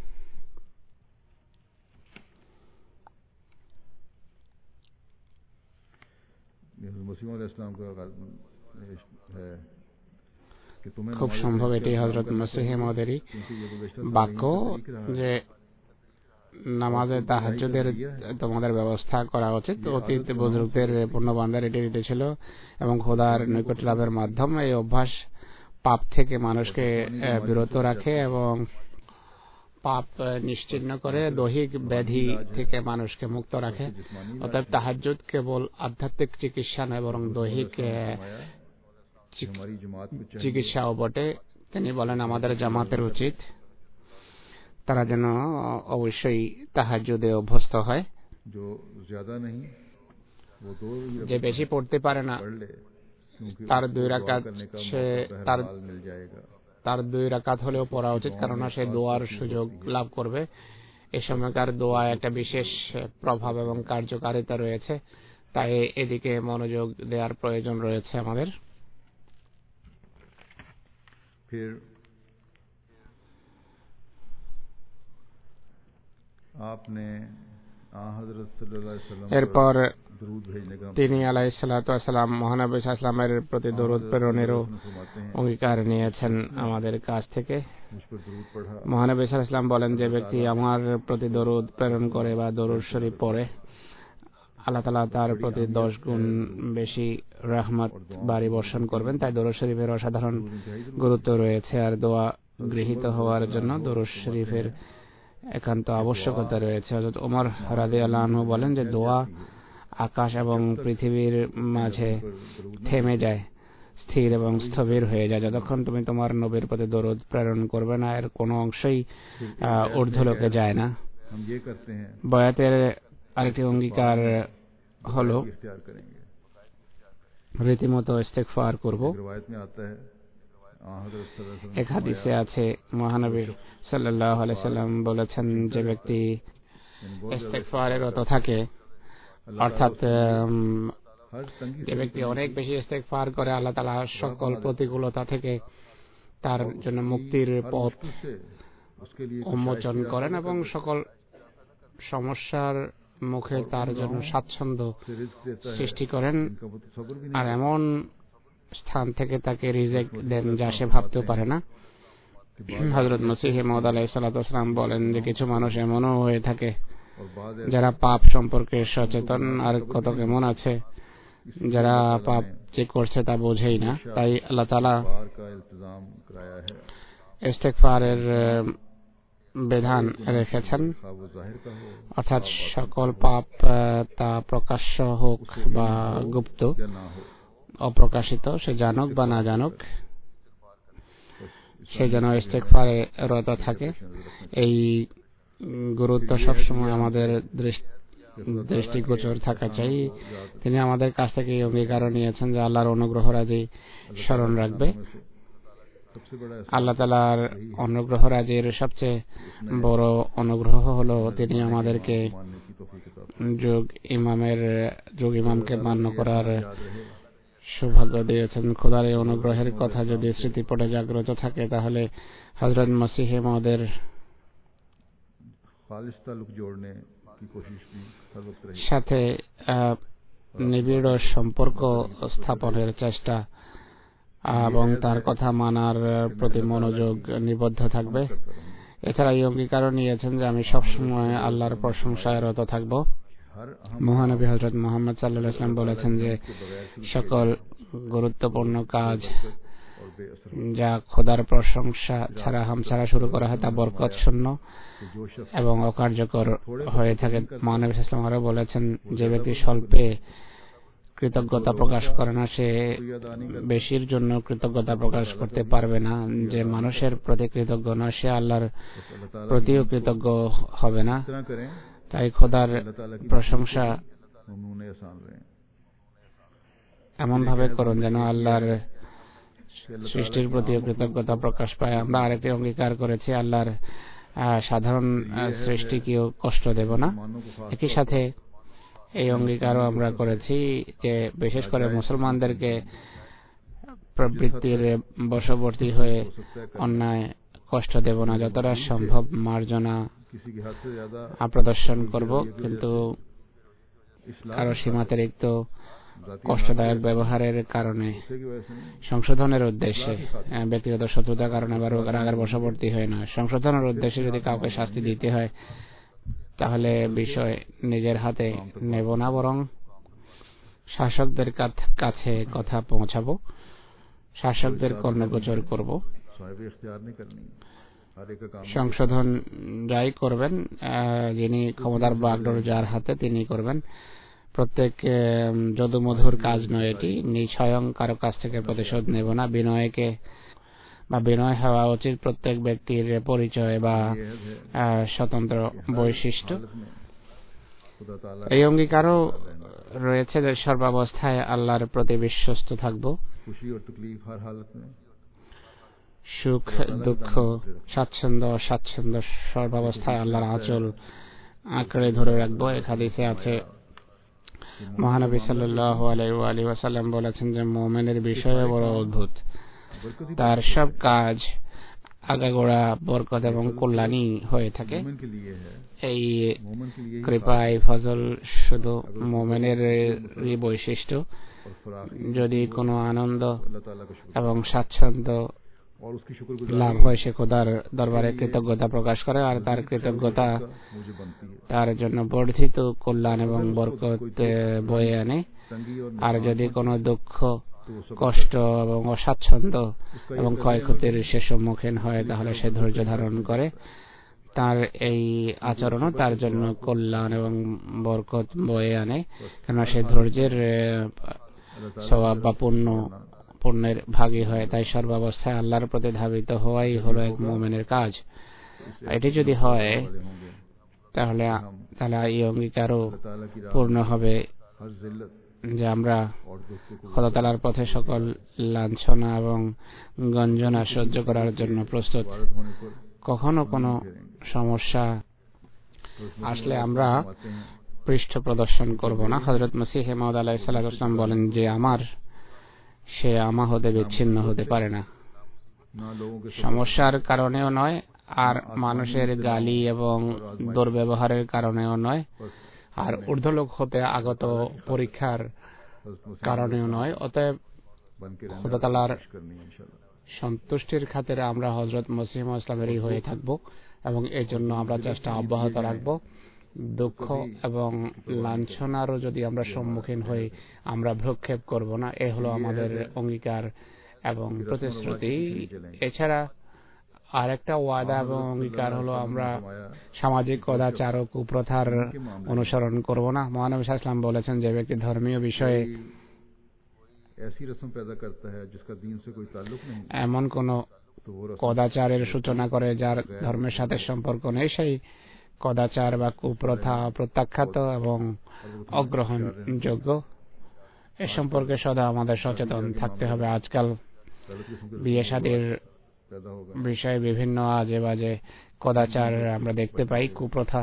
मसीह अलैहिस्सलाम का है कि तुम्हें খুব সম্ভব এটি হযরত মসিহ মওদেরই বাক্য যে নামাজের তাহাজ্জুদের তোমাদের ব্যবস্থা করা উচিত। অতীত বুজুর্গদের পুণ্যবানদের এটি রীতি ছিল এবং খোদার নৈকট্য লাভের মাধ্যম এই অভ্যাস পাপ থেকে মানুষকে আহ, বিরত রাখে এবং পাপ আহ, নিশ্চিহ্ন করে, দৈহিক ব্যাধি থেকে মানুষকে মুক্ত রাখে। অতএব তাহাজ্জুদ কেবল আধ্যাত্মিক চিকিৎসা নয় বরং দৈহিক আহ, চিক- हमारी जमात को चाहिए চিকিৎসাও বটে। তিনি বলেন আমাদের জামাতের উচিত তারা যেন অবশ্যই তাহাজ্জুদে অভ্যস্ত হয়। जो ज्यादा नहीं वो दो ही যে বেশি পড়তে পারে না पढ़ ले क्योंकि তার उसको দুই दुआ রাকাত करने का সে मौका তার बहरहाल मिल जाएगा তার দুই রাকাত হলেও পড়া উচিত, কেননা সে দোয়ার সুযোগ লাভ করবে। এ সময়কার দোয়া একটা বিশেষ প্রভাব এবং কার্যকারিতা রয়েছে, তাই এদিকে মনোযোগ দেওয়ার প্রয়োজন রয়েছে আমাদের। फिर आपने आ हजरत सल्लल्लाहु अलैहि वसल्लम এরপর पर दरूद भेजने का তিনি আলাইহিস সালাতু ওয়াস সালাম মহানবী সাল্লাল্লাহু আলাইহি ওয়াসাল্লামের প্রতি দরুদ প্রেরণেরও फरमाते हैं অঙ্গীকার নিয়েছেন আমাদের কাছ থেকে। मुझ पर दरूद पढ़ा মহানবী সাল্লাল্লাহু আলাইহি ওয়াসাল্লাম বলেন যে ব্যক্তি আমার প্রতি দরুদ প্রেরণ করে বা দরুদ শরীফ পড়ে আল্লাহ তাআলা তার প্রতি দশ গুণ বেশি রহমত বাড়ি বর্ষণ করবেন। তাই দরুদ শরীফের অসাধারণ গুরুত্ব রয়েছে, আর দোয়া গৃহীত হওয়ার জন্য দরুদ শরীফের একান্ত আবশ্যকতা রয়েছে। হযরত ওমর রাদিয়াল্লাহু আনহু বলেন যে দোয়া আকাশ এবং পৃথিবীর মাঝে থেমে যায়, স্থির এবং স্থবির হয়ে যায় যতক্ষণ তুমি তোমার নবীর প্রতি দরুদ প্রেরণ করবে না। এর কোনো অংশই আহ, ঊর্ধ্বলোকে যায় না। हम ये करते हैं বয়াতের আরেকটি অঙ্গীকার হলো इख्तियार करेंगे। রীতিমতো ইস্তেগফার করব। एक रिवायत में आता है आ हजरत सल्लल्लाहु अलैहि এক হাদিসে আছে মহানবী সাল্লাল্লাহু আলাইহি সাল্লাম বলেছেন যে ব্যক্তি ইস্তেগফারে রত থাকে, অর্থাৎ উম, हर तंगी যে ব্যক্তি অনেক বেশি ইস্তেগফার করে আল্লাহ তাআলা সকল প্রতিকূলতা থেকে তার জন্য মুক্তির পথ से उसके लिए উন্মোচন করেন এবং সকল সমস্যার মুখে তার জন্য স্বাচ্ছন্দ্য रिस्क देता है সৃষ্টি করেন, इनका वो तसव्वुर भी আর नहीं এমন স্থান থেকে তাকে রিজেক্ট দেন যা সে ভাবতেও পারে না। হযরত মসিহ মাউদ আলাইহিস সালাতু ওয়াস সালাম বলেন যে কিছু মানুষ এমনও হয়ে থাকে और बाद যারা পাপ সম্পর্কে সচেতন, আর কত কেমন আছে যারা পাপ যে করছে তা বোঝেই না। তাই আল্লাহ তাআলা बार का इल्तिजाम कराया है। ইস্তেগফারের বিধান রেখেছেন, खा वो जाहिर का हो অর্থাৎ সকল পাপ তা প্রকাশ্য হোক বা গুপ্ত या ना हो, অপ্রকাশিত, সে জানুক বা না জানুক, সে যেন ইস্তেগফারে রত থাকে। এই গুরুত্ব সবসময় আমাদের দৃষ্টিগোচর থাকা চাই। তিনি আমাদের কাছ থেকে এই অঙ্গীকারও নিয়েছেন যে আল্লাহর অনুগ্রহ রাজি স্মরণ রাখবে। আল্লাহ তাআলার অনুগ্রহ রাজির সবচেয়ে বড় অনুগ্রহ হলো তিনি আমাদেরকে যোগ ইমামের যোগ ইমামকে মান্য করার সৌভাগ্য দিয়েছেন। খোদার এই অনুগ্রহের কথা যদি স্মৃতিপটে জাগ্রত থাকে তাহলে হযরত মসিহ মাউদের সাথে নিবিড় সম্পর্ক স্থাপনের চেষ্টা এবং তার কথা মানার প্রতি মনোযোগ নিবদ্ধ থাকবে। এছাড়া এই অঙ্গীকারও নিয়েছেন যে আমি সবসময় আল্লাহর প্রশংসায় রত থাকব। মহানবী হযরত মুহাম্মদ সাল্লাল্লাহু আলাইহি ওয়াসাল্লাম বলেছেন যে সকল গুরুত্বপূর্ণ কাজ যা খোদার প্রশংসা ছাড়া হামছাড়া শুরু করা হয় তা বরকত শূন্য এবং অকার্যকর হয়ে থাকে। মহানবী সাল্লাল্লাহু আলাইহি ওয়াসাল্লাম আরো বলেছেন যে ব্যক্তি স্বল্পে কৃতজ্ঞতা প্রকাশ করে না সে বেশির জন্য কৃতজ্ঞতা প্রকাশ করতে পারবে না। যে মানুষের প্রতি কৃতজ্ঞ না সে আল্লাহর প্রতিও কৃতজ্ঞ হবে না। তাই খোদার প্রশংসা এমন ভাবে করুন যেন আল্লাহর সৃষ্টির প্রতিও কৃতজ্ঞতা প্রকাশ পায়। আমরা আরেকটি অঙ্গীকার করেছি আল্লাহর সাধারণ সৃষ্টিকেও কষ্ট দেব না। একই সাথে এই অঙ্গীকারও আমরা করেছি যে বিশেষ করে মুসলমানদেরকে প্রবৃত্তির বশবর্তী হয়ে অন্যায় কষ্ট দেব না, যতটা সম্ভব মার্জনা প্রদর্শন করব, কিন্তু কারো সীমাতিরিক্ত কষ্টদায়ক ব্যবহারের কারণে সংশোধনের উদ্দেশ্যে, ব্যক্তিগত শত্রুতার কারণে বা রাগের বশবর্তী হয়ে নয়, সংশোধনের উদ্দেশ্যে যদি কাউকে শাস্তি দিতে হয় তাহলে বিষয় নিজের হাতে নেব না, বরং শাসকদের কাছে কথা পৌঁছাবো, শাসকদের কর্ণগোচর করব। সংশোধন যাই করবেন, যিনি ক্ষমতার বাগডোর যার হাতে তিনি করবেন। প্রত্যেক যদুমধুর কাজ নয় এটি, স্বয়ং কারো কাছ থেকে প্রতিশোধ নেব না। বিনয়কে বা বিনয় হওয়া উচিত প্রত্যেক ব্যক্তির পরিচয় বা স্বতন্ত্র বৈশিষ্ট্য। এই অঙ্গীকারও রয়েছে যে সর্বাবস্থায় আল্লাহর প্রতি বিশ্বস্ত থাকব, সুখ দুঃখ স্বাচ্ছন্দ্য অস্বাচ্ছন্দ্য সর্বাবস্থায় আল্লাহর আঁচল আঁকড়ে ধরে রাখবো। এক হাদিসে আছে মহানবী সাল্লাল্লাহু আলাইহি ওয়াসাল্লাম বলেছেন যে মুমিনের বিষয় বড় অদ্ভুত, তার সব কাজ আগাগোড়া বরকত এবং কল্যাণী হয়ে থাকে। এই কৃপায় ফজল শুধু মুমিনের বৈশিষ্ট্য। যদি কোনো আনন্দ এবং স্বাচ্ছন্দ্য লাভ হয় সে খোদার দরবারে কৃতজ্ঞতা প্রকাশ করে, আর তার কৃতজ্ঞতা তার জন্য বর্ধিত কল্যাণ এবং বরকত বয়ে আনে। আর যদি কোনো দুঃখ কষ্ট এবং অস্বাচ্ছন্দ্য এবং ক্ষয়ক্ষতির সে সম্মুখীন হয় তাহলে সে ধৈর্য ধারণ করে। তার এই আচরণও তার জন্য কল্যাণ এবং বরকত বয়ে আনে, কেন সে ধৈর্যের সওয়াব বা পুণ্য পুণ্যের ভাগী হয়। তাই সর্বাবস্থায় আল্লাহর প্রতি ধাবিত হওয়াই হলো এক মুমিনের কাজ। এটি যদি হয় তাহলে তাহলে এই অঙ্গীকারও পূর্ণ হবে যে আমরা খোদা তাআলার পথে সকল লাঞ্ছনা এবং গঞ্জনা সহ্য করার জন্য প্রস্তুত। কখনো কোনো সমস্যা আসলে আমরা পৃষ্ঠ প্রদর্শন করব না। হযরত মসিহ মাউদ আলাইহিস সালাম বলেন যে আমার সে আমা হতে বিচ্ছিন্ন হতে পারে না, সমস্যার কারণেও নয়, আর মানুষের গালি এবং দুর্ব্যবহারের কারণেও নয়, আর ঊর্ধ্বলোক হতে আগত পরীক্ষার কারণেও নয়। অতএব খোদা তাআলার সন্তুষ্টির খাতিরে আমরা হযরত মসিহ মাউদ ইসলামেরই হয়ে থাকব এবং এই জন্য আমরা চেষ্টা অব্যাহত রাখব। দুঃখ এবং লাঞ্ছনারও যদি আমরা সম্মুখীন হই আমরা ভ্রুক্ষেপ করব না, এ হলো আমাদের অঙ্গীকার এবং প্রতিশ্রুতি। এছাড়া আর একটা ওয়াদা এবং অঙ্গীকার হলো আমরা সামাজিক কদাচার ও কুপ্রথার অনুসরণ করব না। মহানবী সাল্লাল্লাহু আলাইহি ওয়াসাল্লাম বলেছেন, যে ব্যক্তি ধর্মীয় বিষয়ে এমন কোন কদাচারের সূচনা করে যার ধর্মের সাথে সম্পর্ক নেই, সেই কদাচার বা কুপ্রথা প্রত্যাখ্যাত এবং অগ্রহণযোগ্য। এ সম্পর্কে সদা আমাদের সচেতন থাকতে হবে। আজকাল বিয়ে শাদীর বিষয়ে বিভিন্ন আজে বাজে কদাচার আমরা দেখতে পাই, কুপ্রথা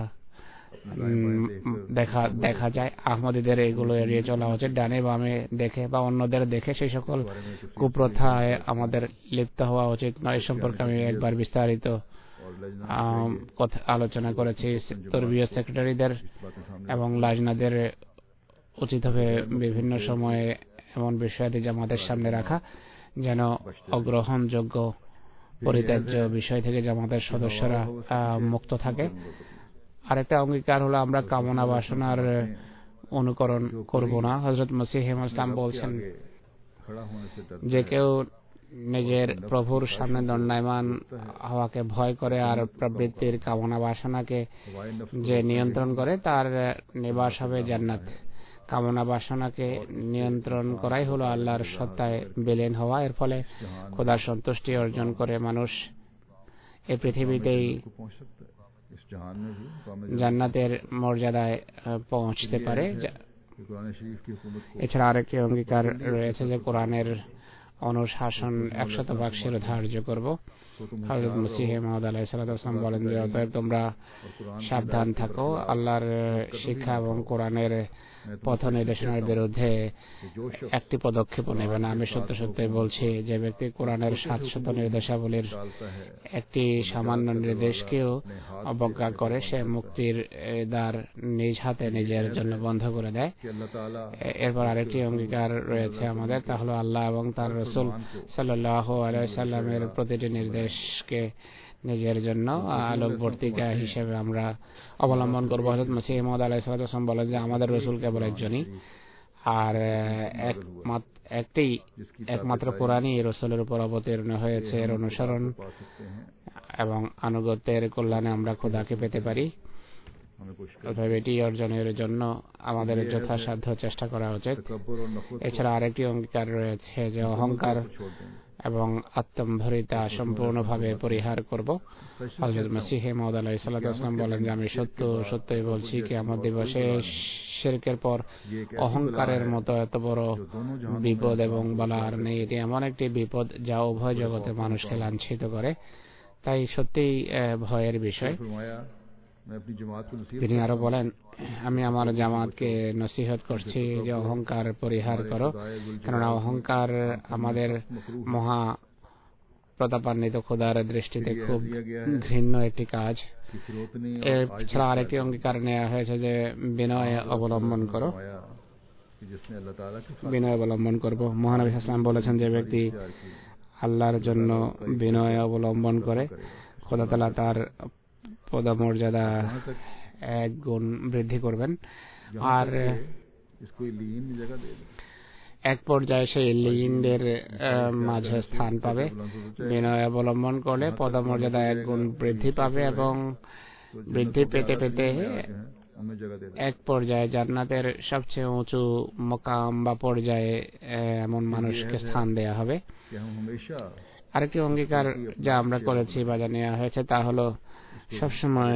দেখা দেখা যায়। আহমদীদের এগুলো এড়িয়ে চলা উচিত। ডানে বামে দেখে বা অন্যদের দেখে সেই সকল কুপ্রথায় আমাদের লিপ্ত হওয়া উচিত নয়। এই সম্পর্কে আমি একবার বিস্তারিত কথা আলোচনা করেছি। তরবিয়ত সেক্রেটারিদের এবং লাজনাদের উচিত হবে বিভিন্ন সময়ে এমন বিষয়াদি জামাতের সামনে রাখা, যেন অগ্রহণযোগ্য পরিত্যাজ্য বিষয় থেকে জামাতের সদস্যরা মুক্ত থাকে। আরেকটা অঙ্গীকার হলো আমরা কামনা বাসনার অনুকরণ করব না। হযরত মসিহ ইসলাম বলছেন, যে কেউ নিজের প্রভুর সামনে দণ্ডায়মান হওয়াকে ভয় করে আর প্রবৃত্তির কামনা বাসনাকে যে নিয়ন্ত্রণ করে, তার নিবাস হবে জান্নাত। কামনা বাসনাকে নিয়ন্ত্রণ করাই হলো আল্লাহর সত্তায় বিলীন হওয়া। এর ফলে খোদার সন্তুষ্টি অর্জন করে মানুষ এই পৃথিবীতেই জান্নাতের মর্যাদায় পৌঁছতে পারে। এছাড়া আরেকটি অঙ্গীকার রয়েছে যে কোরআনের অনুশাসন একশত ভাগ শিরোধার্য করব। হযরত মসিহ মাউদ আলাইহিস সালাম বলেন যে অতএব তোমরা সাবধান থাকো, আল্লাহর শিক্ষা এবং কোরআনের পথ নির্দেশনার বিরুদ্ধে একটি পদক্ষেপ নেবে না। আমি সত্য সত্যই বলছি, যে ব্যক্তি কোরআনের সাতশত নির্দেশাবলীর একটি সামান্য নির্দেশকেও অবজ্ঞা করে, সে মুক্তির দ্বার নিজ হাতে নিজের জন্য বন্ধ করে দেয়। এরপর আরেকটি অঙ্গীকার রয়েছে আমাদের, তা হলো আল্লাহ এবং তার রাসূল সাল্লাল্লাহু আলাইহি সাল্লামের প্রতিটি নির্দেশকে নিজের জন্য আলোকবর্তিকা হিসেবে আমরা অবলম্বন করব। হযরত মসিহ মাউদ আলাইহিস সালাম বলেন যে আমাদের রাসূল কেবল একজনই, আর একটি একমাত্র কোরআনই রাসূলের উপর অবতীর্ণ হয়েছে। এর অনুসরণ এবং আনুগত্যের কল্যাণে আমরা খোদাকে পেতে পারি। অতএব এটি অর্জনের জন্য আমাদের যথাসাধ্য চেষ্টা করা উচিত। এছাড়া আরেকটি অঙ্গীকার রয়েছে যে অহংকার এবং আত্মম্ভরিতা সম্পূর্ণভাবে পরিহার করব। হযরত মসিহ মাউদ আলাইহিস সালাম বলেন যে আমি সত্য সত্যই বলছি, কিয়ামত দিবসে শিরকের পর অহংকারের মতো এত বড় বিপদ এবং বালা আর নেই। এটি এমন একটি বিপদ যা উভয় জগতে মানুষকে লাঞ্ছিত করে, তাই সত্যিই ভয়ের বিষয়। তিনি আরো বলেন, আমি আমার জামাতকে নসিহত করছি যে অহংকার পরিহার করো, কেননা অহংকার আমাদের মহা প্রতাপান্বিত খোদার দৃষ্টিতে খুব ঘৃণ্য একটি কাজ। এছাড়া আরেকটি অঙ্গীকার নেওয়া হয়েছে যে বিনয় অবলম্বন করো, বিনয় অবলম্বন করব। মহানবী সাল্লাল্লাহু আলাইহি ওয়াসাল্লাম বলেছেন, যে ব্যক্তি আল্লাহর জন্য বিনয় অবলম্বন করে, খোদা তাআলা তার পদমর্যাদা এক গুণ বৃদ্ধি করবেন। আর এক পর্যায়ে সেই লিনদের মাঝে স্থান পাবে। বিনয় অবলম্বন করলে পদমর্যাদা এক গুণ বৃদ্ধি পাবে এবং বৃদ্ধি পেতে পেতে এক পর্যায়ে জান্নাতের সবচেয়ে উঁচু মকাম বা পর্যায়ে এমন মানুষকে স্থান দেয়া হবে। আরেকটি অঙ্গীকার যা আমরা করেছি বা যা নেওয়া হয়েছে তা হলো সবসময়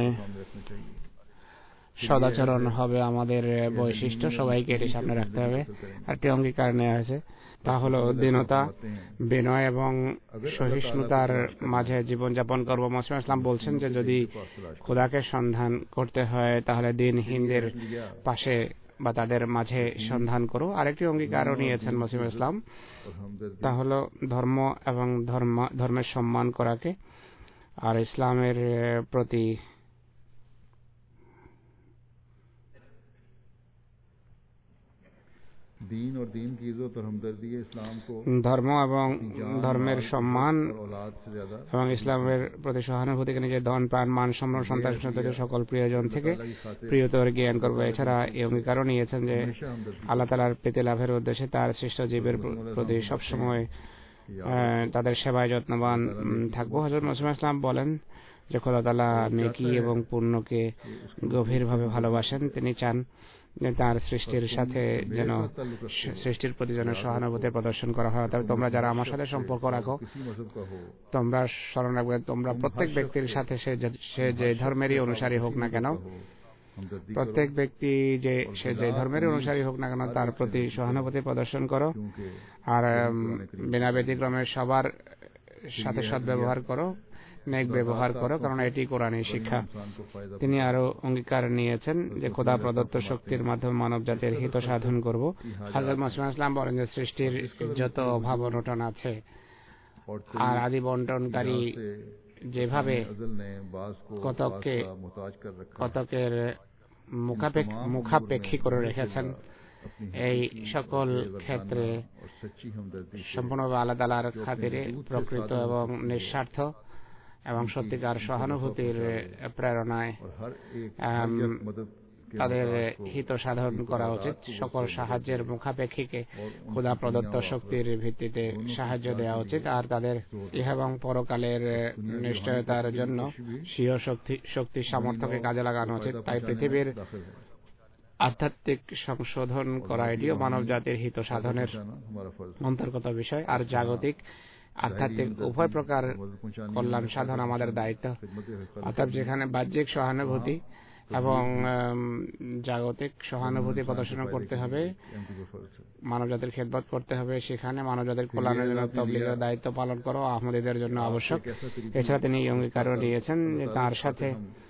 সদাচরণ হবে আমাদের বৈশিষ্ট্য, সবাইকে এটি সামনে রাখতে হবে। আরেকটি অঙ্গীকার নেওয়া হয়েছে তা হলো দীনতা, বিনয় এবং সহিষ্ণুতার মাঝে জীবনযাপন করব। মুহাম্মদ ইসলাম বলছেন যে যদি খোদাকে সন্ধান করতে হয় তাহলে দিনহীনদের পাশে বা তাদের মাঝে সন্ধান করো। আরেকটি অঙ্গীকারও নিয়েছেন মুহাম্মদ ইসলাম, তা হলো ধর্ম এবং ধর্ম ধর্মের সম্মান করাকে, আর ইসলামের প্রতি ধর্ম এবং ধর্মের সম্মান এবং ইসলামের প্রতি সহানুভূতিকে নিজের ধন প্রাণ মান সম্মান সন্তান সন্ততি সকল প্রিয়জন থেকে প্রিয়তর জ্ঞান করবো। এছাড়া এই অঙ্গীকারও নিয়েছেন যে আল্লাহ তাআলার প্রীতি লাভের উদ্দেশ্যে তার সৃষ্ট জীবের প্রতি সবসময় তাদের সেবায় যত্নবান থাকবো। হযরত মুসলিম ইসলাম বলেন যে খোদা তাআলা নেকি এবং পুণ্যকে গভীরভাবে ভালোবাসেন। তিনি চান যে তার সৃষ্টির সাথে যেন সৃষ্টির প্রতি যেন সহানুভূতি প্রদর্শন করা হয়। তবে তোমরা যারা আমার সাথে সম্পর্ক রাখো তোমরা স্মরণ রাখবে তোমরা প্রত্যেক ব্যক্তির সাথে সে সে যে ধর্মেরই অনুসারী হোক না কেন প্রত্যেক ব্যক্তি যে সে যে ধর্মেরই অনুসারী হোক না কেন তার প্রতি সহানুভূতি প্রদর্শন করো আর বিনা ব্যতিক্রমে সবার সাথে সদ্ব্যবহার করো, নেক ব্যবহার করো, কারণ এটি কোরআনী শিক্ষা। তিনি আরো অঙ্গীকার নিয়েছেন যে খোদা প্রদত্ত শক্তির মাধ্যমে মানব জাতির হিত সাধন করব। হযরত মুসলিম ইসলাম বলেন যে সৃষ্টির যত অভাব অনটন আছে আর আদি বন্টনকারী যেভাবে কতককে কতকের মুখাপেক্ষী করে রেখেছেন, এই সকল ক্ষেত্রে সম্পূর্ণভাবে আল্লাহ তাআলার খাতিরে প্রকৃত এবং নিঃস্বার্থ এবং সত্যিকার সহানুভূতির প্রেরণায় তাদের হিত সাধন করা উচিত। সকল সাহায্যের মুখাপেক্ষীকে খোদা প্রদত্ত শক্তির ভিত্তিতে সাহায্য দেওয়া উচিত আর তাদের ইহ এবং পরকালের নিশ্চয়তার জন্য স্বীয় শক্তি শক্তি সামর্থ্যকে কাজে লাগানো উচিত। তাই পৃথিবীর আধ্যাত্মিক সংশোধন করা এটিও মানব জাতির হিত সাধনের অন্তর্গত বিষয় আর জাগতিক আধ্যাত্মিক উভয় প্রকার কল্যাণ সাধন আমাদের দায়িত্ব। অর্থাৎ যেখানে বাহ্যিক সহানুভূতি এবং জাগতিক সহানুভূতি প্রদর্শন করতে হবে, মানব জাতির খেদমত করতে হবে, সেখানে মানব জাতির কল্যাণের জন্য তাবলীগের দায়িত্ব পালন করো আহমদীদের জন্য আবশ্যক। এছাড়া তিনি অঙ্গীকারও দিয়েছেন যে তার সাথে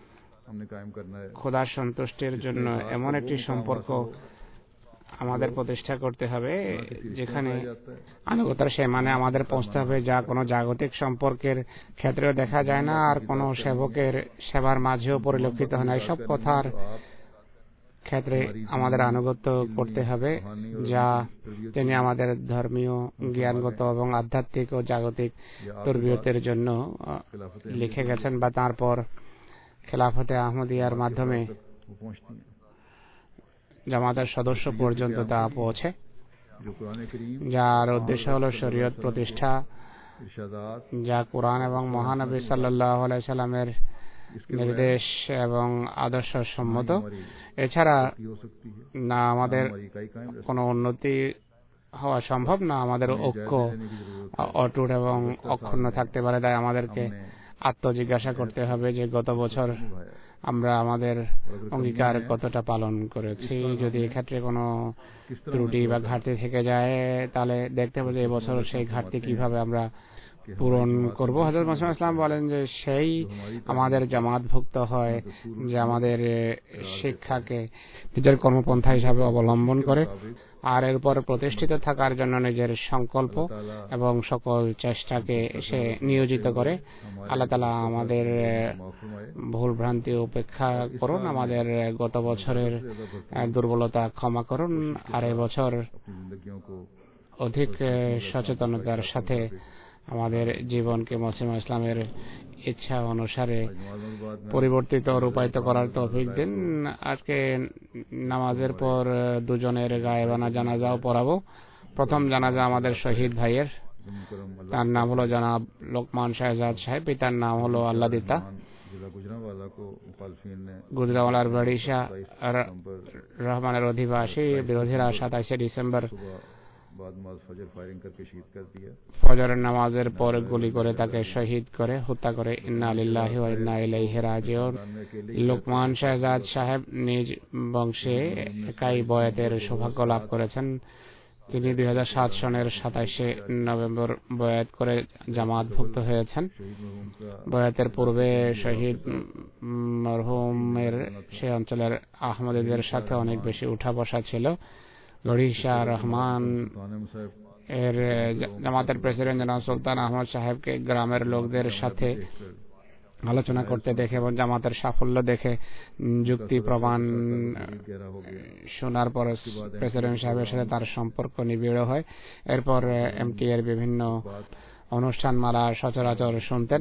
খোদার সন্তুষ্টির জন্য এমন একটি সম্পর্ক আমাদের প্রতিষ্ঠা করতে হবে যেখানে আনুগত্যের সে মানে আমাদের পৌঁছতে হবে যা কোনো জাগতিক সম্পর্কের ক্ষেত্রেও দেখা যায় না আর কোনো সেবকের সেবার মাঝেও পরিলক্ষিত হয় না। এইসব কথার ক্ষেত্রে আমাদের আনুগত্য করতে হবে যা তিনি আমাদের ধর্মীয় জ্ঞানগত এবং আধ্যাত্মিক ও জাগতিক তরবিয়তের জন্য লিখে গেছেন বা তারপর খেলাফতে আহমদিয়ার মাধ্যমে জামাতের সদস্য পর্যন্ত তা পৌঁছে, যার উদ্দেশ্য হল শরীয়ত প্রতিষ্ঠা যা কোরআন এবং মহানবী সাল্লাল্লাহু আলাইহি সাল্লামের নির্দেশ এবং আদর্শ সম্মত। এছাড়া না আমাদের কোনো উন্নতি হওয়া সম্ভব না আমাদের ঐক্য অটুট এবং অক্ষুণ্ণ থাকতে পারে। তাই আমাদেরকে আত্মজিজ্ঞাসা করতে হবে যে গত বছর আমরা আমাদের অঙ্গীকার কতটা পালন করেছি। যদি এক্ষেত্রে কোনো ত্রুটি বা ঘাটতি থেকে যায় তাহলে দেখতে হবে যে এবছর সেই ঘাটতি কিভাবে আমরা পূরণ করব। হযরত মুসলিম ইসলাম বলেন যে সেই আমাদের জামাতভুক্ত হয় যে আমাদের শিক্ষাকে নিজের কর্মপন্থা হিসাবে অবলম্বন করে আর এর উপর প্রতিষ্ঠিত থাকার জন্য নিজের সংকল্প এবং সকল চেষ্টাকে সে নিয়োজিত করে। আল্লাহ তাআলা আমাদের ভুল ভ্রান্তি উপেক্ষা করুন, আমাদের গত বছরের দুর্বলতা ক্ষমা করুন আর এবছর অধিক সচেতনতার সাথে আমাদের জীবনকে মুসলিম ইসলামের ইচ্ছা অনুসারে পরিবর্তিত ও রূপায়িত করার তৌফিক দিন। আজকে নামাজের পর দুজনের গায়েবানা জানাজাও পড়াবো। প্রথম জানাজা আমাদের শহীদ ভাইয়ের, তার নাম হলো জনাব লোকমান শাহজাদ সাহেব, পিতার নাম হলো আল্লাহ দিতা, গুজরাওয়ালার বাড়িশা রহমানের অধিবাসী। বিরোধীরা সাতাইশে ডিসেম্বর ফজরের নামাজের পর গুলি করে তাকে শহীদ করে হত্যা করে। ইন্না লিল্লাহি ওয়া ইন্না ইলাইহি রাজিউন। লোকমান শাহজাদ সাহেব নিজ বংশে একাই বয়াতের সৌভাগ্য লাভ করেছেন। তিনি দুই হাজার সাত সনের সাতাইশে নভেম্বর বয়াত করে জামাতভুক্ত হয়েছেন। বয়াতের পূর্বে শহীদ মরহুমের সে অঞ্চলের আহমদীদের সাথে অনেক বেশি উঠা বসা ছিল। গড়িশা রহমান এর জামাতের প্রেসিডেন্ট জনাব সুলতান আহমদ সাহেবকে গ্রামের লোকদের সাথে আলোচনা করতে দেখে এবং জামাতের সাফল্য দেখে যুক্তি প্রমাণ শোনার পর প্রেসিডেন্ট সাহেবের সাথে তার সম্পর্ক নিবিড় হয়। এরপর এমটি এর বিভিন্ন অনুষ্ঠান মালা সচরাচর শুনতেন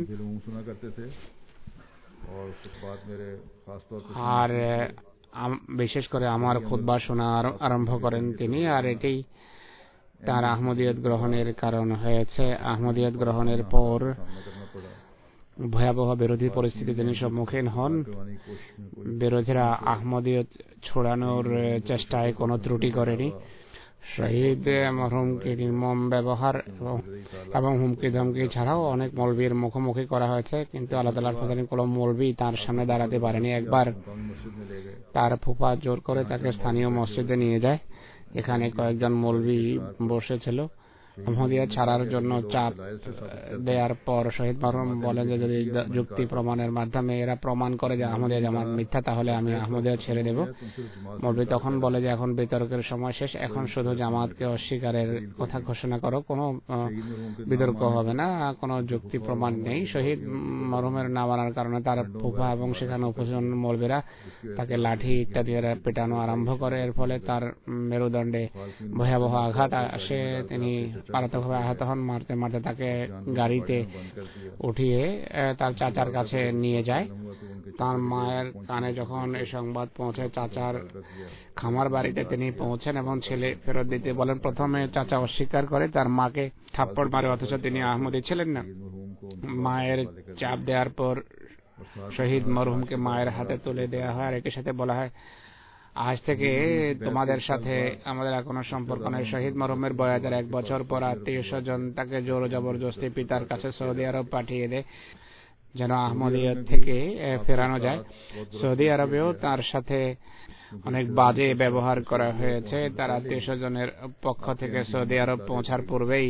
আর বিশেষ করে আমার খুতবা শোনা আরম্ভ করেন তিনি। আর এটি তার আহমদিয়ত গ্রহণের কারণ হয়েছে। আহমদিয়ত গ্রহণের পর ভয়াবহ বিরোধী পরিস্থিতি তিনি সম্মুখীন হন। বিরোধীরা আহমদিয়ত ছড়ানোর চেষ্টায় কোনো ত্রুটি করেনি। শহীদ মরহুমকে নির্মম ব্যবহার এবং হুমকি ধমকি ছাড়াও অনেক মৌলবীর মুখোমুখি করা হয়েছে, কিন্তু আল্লাহ তাআলার ফজলে কোনো মৌলবী তার সামনে দাঁড়াতে পারেনি। একবার তার ফুফা জোর করে তাকে স্থানীয় মসজিদে নিয়ে যায়। এখানে কয়েকজন মৌলবী বসেছিল। আহমদিয়ত ছাড়ার জন্য চাপ দেওয়ার পর শহীদ মরহুম বলেন যে যদি যুক্তি প্রমাণের মাধ্যমে এরা প্রমাণ করে যে আহমদিয়া জামাত মিথ্যা, তাহলে আমি আহমদিয়ত ছেড়ে দেব। মৌলবী তখন বলে যে এখন বিতর্কের সময় শেষ, এখন শুধু জামাতকে অস্বীকারের কথা ঘোষণা করো, কোনো বিতর্ক হবে না, কোনো যুক্তি প্রমাণ নেই। শহীদ মরহুমের না মানার কারণে তার ফুফা এবং সেখানে উপস্থিত মৌলবীরা তাকে লাঠি ইত্যাদি পেটানো আরম্ভ করে। এর ফলে তার মেরুদণ্ডে ভয়াবহ আঘাত আসে, তিনি মারাত্মকভাবে আহত হন। মারতে মারতে তাকে গাড়িতে উঠিয়ে তার চাচার কাছে নিয়ে যায়। তার মায়ের কানে যখন এই সংবাদ পৌঁছে, চাচার খামার বাড়িতে তিনি পৌঁছেন এবং ছেলে ফেরত দিতে বলেন। প্রথমে চাচা অস্বীকার করে, তার মাকে থাপ্পড় মারে, অথচ তিনি আহমদী ছিলেন না। মায়ের চাপ দেওয়ার পর শহীদ মরহুমকে মায়ের হাতে তুলে দেওয়া হয়, আর একই সাথে বলা হয় আজ থেকে তোমাদের সাথে আমাদের কোনো সম্পর্ক নেই। শহীদ মরহুমের বয়াতের এক বছর পর আত্মীয় স্বজন তাকে জোর জবরদস্তি পিতার কাছে সৌদি আরব পাঠিয়ে দেয় যেন আহমদিয়ত থেকে ফেরানো যায়। সৌদি আরবেও তার সাথে অনেক বাজে ব্যবহার করা হয়েছে। তার আত্মীয় স্বজনের পক্ষ থেকে সৌদি আরব পৌঁছার পূর্বেই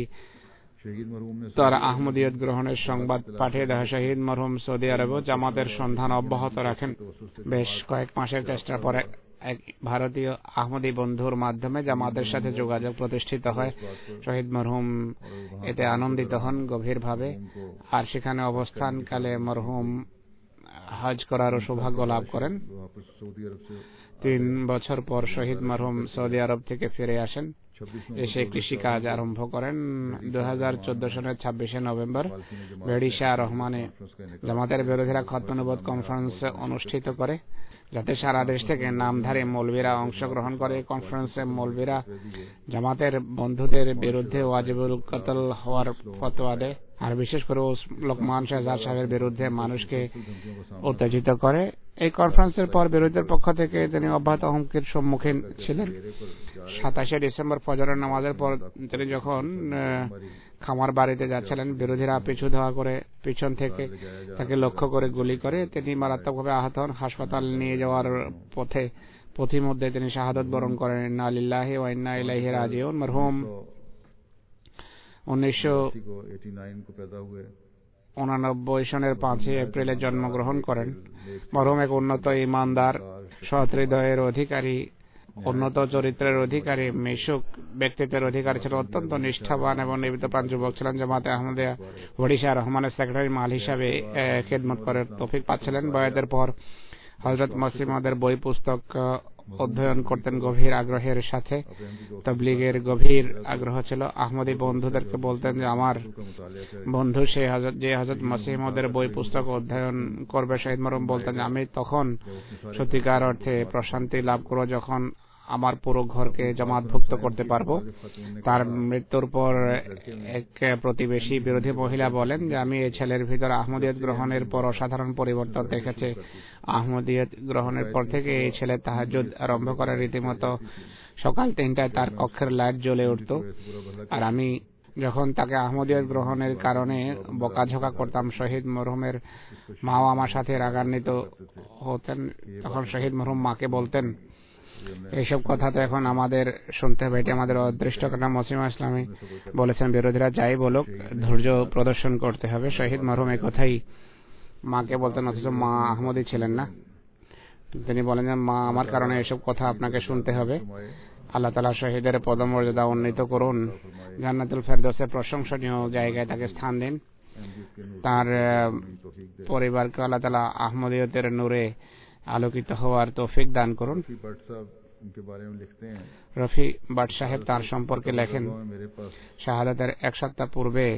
তার আহমদিয়ত গ্রহণের সংবাদ পাঠিয়ে দেওয়া। শহীদ মরহুম সৌদি আরবেও জামাতের সন্ধান অব্যাহত রাখেন। বেশ কয়েক মাসের চেষ্টার পরে এক ভারতীয় আহমদী বন্ধুর মাধ্যমে জামাতের সাথে যোগাযোগ প্রতিষ্ঠিত হয়। শহীদ মরহুম এতে আনন্দিত হন গভীরভাবে, আর সেখানে অবস্থানকালে মরহুম হজ করার সৌভাগ্য লাভ করেন। তিন বছর পর শহীদ মরহুম সৌদি আরব থেকে ফিরে আসেন, এসে কৃষিকাজ আরম্ভ করেন। দুই হাজার চোদ্দ সনের ছাব্বিশে নভেম্বর ভেড়ি শাহ রহমানে জামাতের বিরোধীরা খতনুবত কনফারেন্স অনুষ্ঠিত করে, যাতে সারা দেশ থেকে নামধারী মৌলবীরা অংশগ্রহণ করে। কনফারেন্সে মৌলবীরা জামাতের বন্ধুদের বিরুদ্ধে ওয়াজিবুল কতল হওয়ার ফতোয়া দেয়, আর বিশেষ করে লোকমান শাহজাদ সাহেবের বিরুদ্ধে মানুষকে উত্তেজিত করে। এই কনফারেন্সের পর বিরোধীদের পক্ষ থেকে তিনি অব্যাহত হুমকির সম্মুখীন ছিলেন। সাতাশে ডিসেম্বর ফজরের নামাজের পর তিনি যখন খামার বাড়িতে যাচ্ছিলেন, বিরোধীরা পিছু ধাওয়া করে পিছন থেকে তাকে লক্ষ্য করে গুলি করে। তিনি মারাত্মকভাবে আহত হন। হাসপাতাল নিয়ে যাওয়ার পথে পথিমধ্যে তিনি শাহাদত বরণ করেন। ইন্না লিল্লাহি ওয়া ইন্না ইলাইহি রাজিউন। মরহুম উনিশশো উনানব্বই সনের পাঁচই এপ্রিলে জন্মগ্রহণ করেন। মরহুম এক উন্নত ইমানদার, সৎ হৃদয়ের অধিকারী, উন্নত চরিত্রের অধিকারী, মিশুক ব্যক্তিত্বের অধিকারী ছিল। অত্যন্ত নিষ্ঠাবান এবং নিবেদিতপ্রাণ যুবক ছিলেন। জামাতে আহমদিয়া ভেড়ি শাহ রহমানের সেক্রেটারি মাল হিসাবে খেদমত করার তৌফিক পাচ্ছিলেন। বয়াতের পর হযরত মসিহ মাউদের বই পুস্তক অধ্যয়ন করতেন গভীর আগ্রহের সাথে। তাবলীগের গভীর আগ্রহ ছিল। আহমদী বন্ধুদেরকে বলতেন যে আমার বন্ধু সে হযরত যে হযরত মসিহ মাউদের বই পুস্তক অধ্যয়ন করবে। শহীদ মরহুম বলতেন যে আমি তখন সত্যিকার অর্থে প্রশান্তি লাভ করব যখন আমার পুরো ঘরকে জামাতভুক্ত করতে পারবো। তার মৃত্যুর পর এক প্রতিবেশী বিরোধী মহিলা বলেন যে আমি এই ছেলের ভিতর আহমদিয়ত গ্রহণের পর অসাধারণ পরিবর্তন দেখেছি। আহমদিয়ত গ্রহণের পর থেকে এই ছেলে তাহাজ্জুদ আরম্ভ করে, রীতিমতো সকাল তিনটায় তার কক্ষের লাইট জ্বলে উঠত। আর আমি যখন তাকে আহমদিয়ত গ্রহণের কারণে বকাঝকা করতাম, শহীদ মরহুমের মাও আমার সাথে রাগান্বিত হতেন। তখন শহীদ মরহুম মাকে বলতেন এইসব কথা তো এখন আমাদের শুনতে হবে, এটি আমাদের অদৃষ্ট কারণ। মসিমা ইসলামী বলেছেন বিরোধীরা যাই বলুক ধৈর্য প্রদর্শন করতে হবে। শহীদ মরহুম এই কথাই মাকে বলতেন, অথচ মা আহমদী ছিলেন না। তিনি বলেন যে মা আমার কারণে এসব কথা আপনাকে শুনতে হবে। আল্লাহ তাআলা শহীদের পদমর্যাদা উন্নীত করুন, জান্নাতুল ফেরদৌসের প্রশংসনীয় জায়গায় তাকে স্থান দিন। তার পরিবারকে আল্লাহ তাআলা আহমদিয়তের নূরে আলোকিত হওয়ার তৌফিক দান করুন। রফি বাট সাহেব তার সম্পর্কে লেখেন, শাহাদাতের এক সপ্তাহ পূর্বে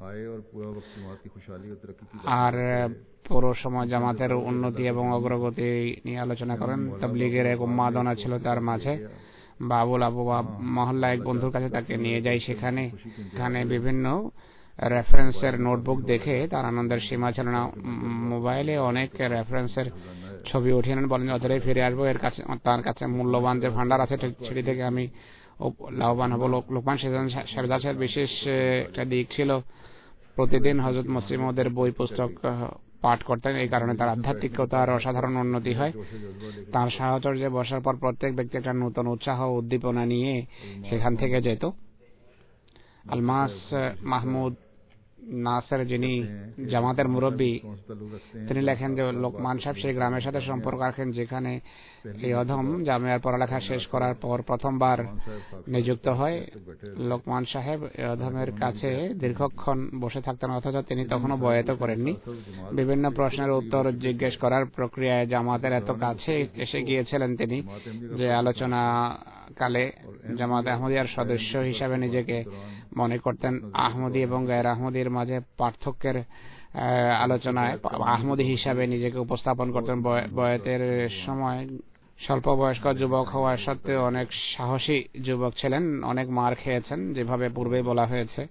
আর পুরো সময় জামাতের উন্নতি এবং অগ্রগতি নিয়ে আলোচনা করেন। তাবলীগের এক উন্মাদনা ছিল তার মাঝে। বাবুল আবু মহল্লা এক বন্ধুর কাছে তাকে নিয়ে যাই। সেখানে এখানে বিভিন্ন রেফারেন্সের নোটবুক দেখে তার আনন্দের সীমা ছিল না। মোবাইলে অনেক রেফারেন্সের ছবি উঠিয়ে নেন, বলেন অতটাই ফিরে আসবো, এর কাছে তার কাছে মূল্যবান যে ভান্ডার আছে সেটি থেকে আমি লাভবান হবো। লোকমান শেরজাদের বিশেষ একটা দিক ছিল প্রতিদিন হযরত মুসলিম মউদের বই পুস্তক পাঠ করতেন। এই কারণে তার আধ্যাত্মিকতার অসাধারণ উন্নতি হয়। তার সাহচর্যে বসার পর প্রত্যেক ব্যক্তি একটা নতুন উৎসাহ উদ্দীপনা নিয়ে সেখান থেকে যেত। আলমাস মাহমুদ নাসের, যিনি জামাতের মুরব্বী, তিনি লেখেন যে লোকমান সাহেব সেই গ্রামের সাথে সম্পর্ক রাখেন যেখানে এই অধম জামিয়ার পড়ালেখা শেষ করার পর প্রথমবার নিযুক্ত হয়। লোকমান সাহেব এই অধমের কাছে দীর্ঘক্ষণ বসে থাকতেন, অথচ তিনি তখনও বয়াত করেননি। বিভিন্ন প্রশ্নের উত্তর জিজ্ঞেস করার প্রক্রিয়ায় জামাতের এত কাছে এসে গিয়েছিলেন তিনি যে আলোচনা কালে জামাত আহমদিয়ার সদস্য হিসাবে নিজেকে মনে করতেন। আহমদি এবং গায়ের আহমদির মাঝে পার্থক্যের আলোচনায় আহমদি হিসাবে নিজেকে উপস্থাপন করতেন। বয়াতের সময় স্বল্প বয়স্ক যুবক হওয়া সত্ত্বেও অনেক সাহসী যুবক ছিলেন, অনেক মার খেয়েছেন, যেভাবে পূর্বে বলা হয়েছে।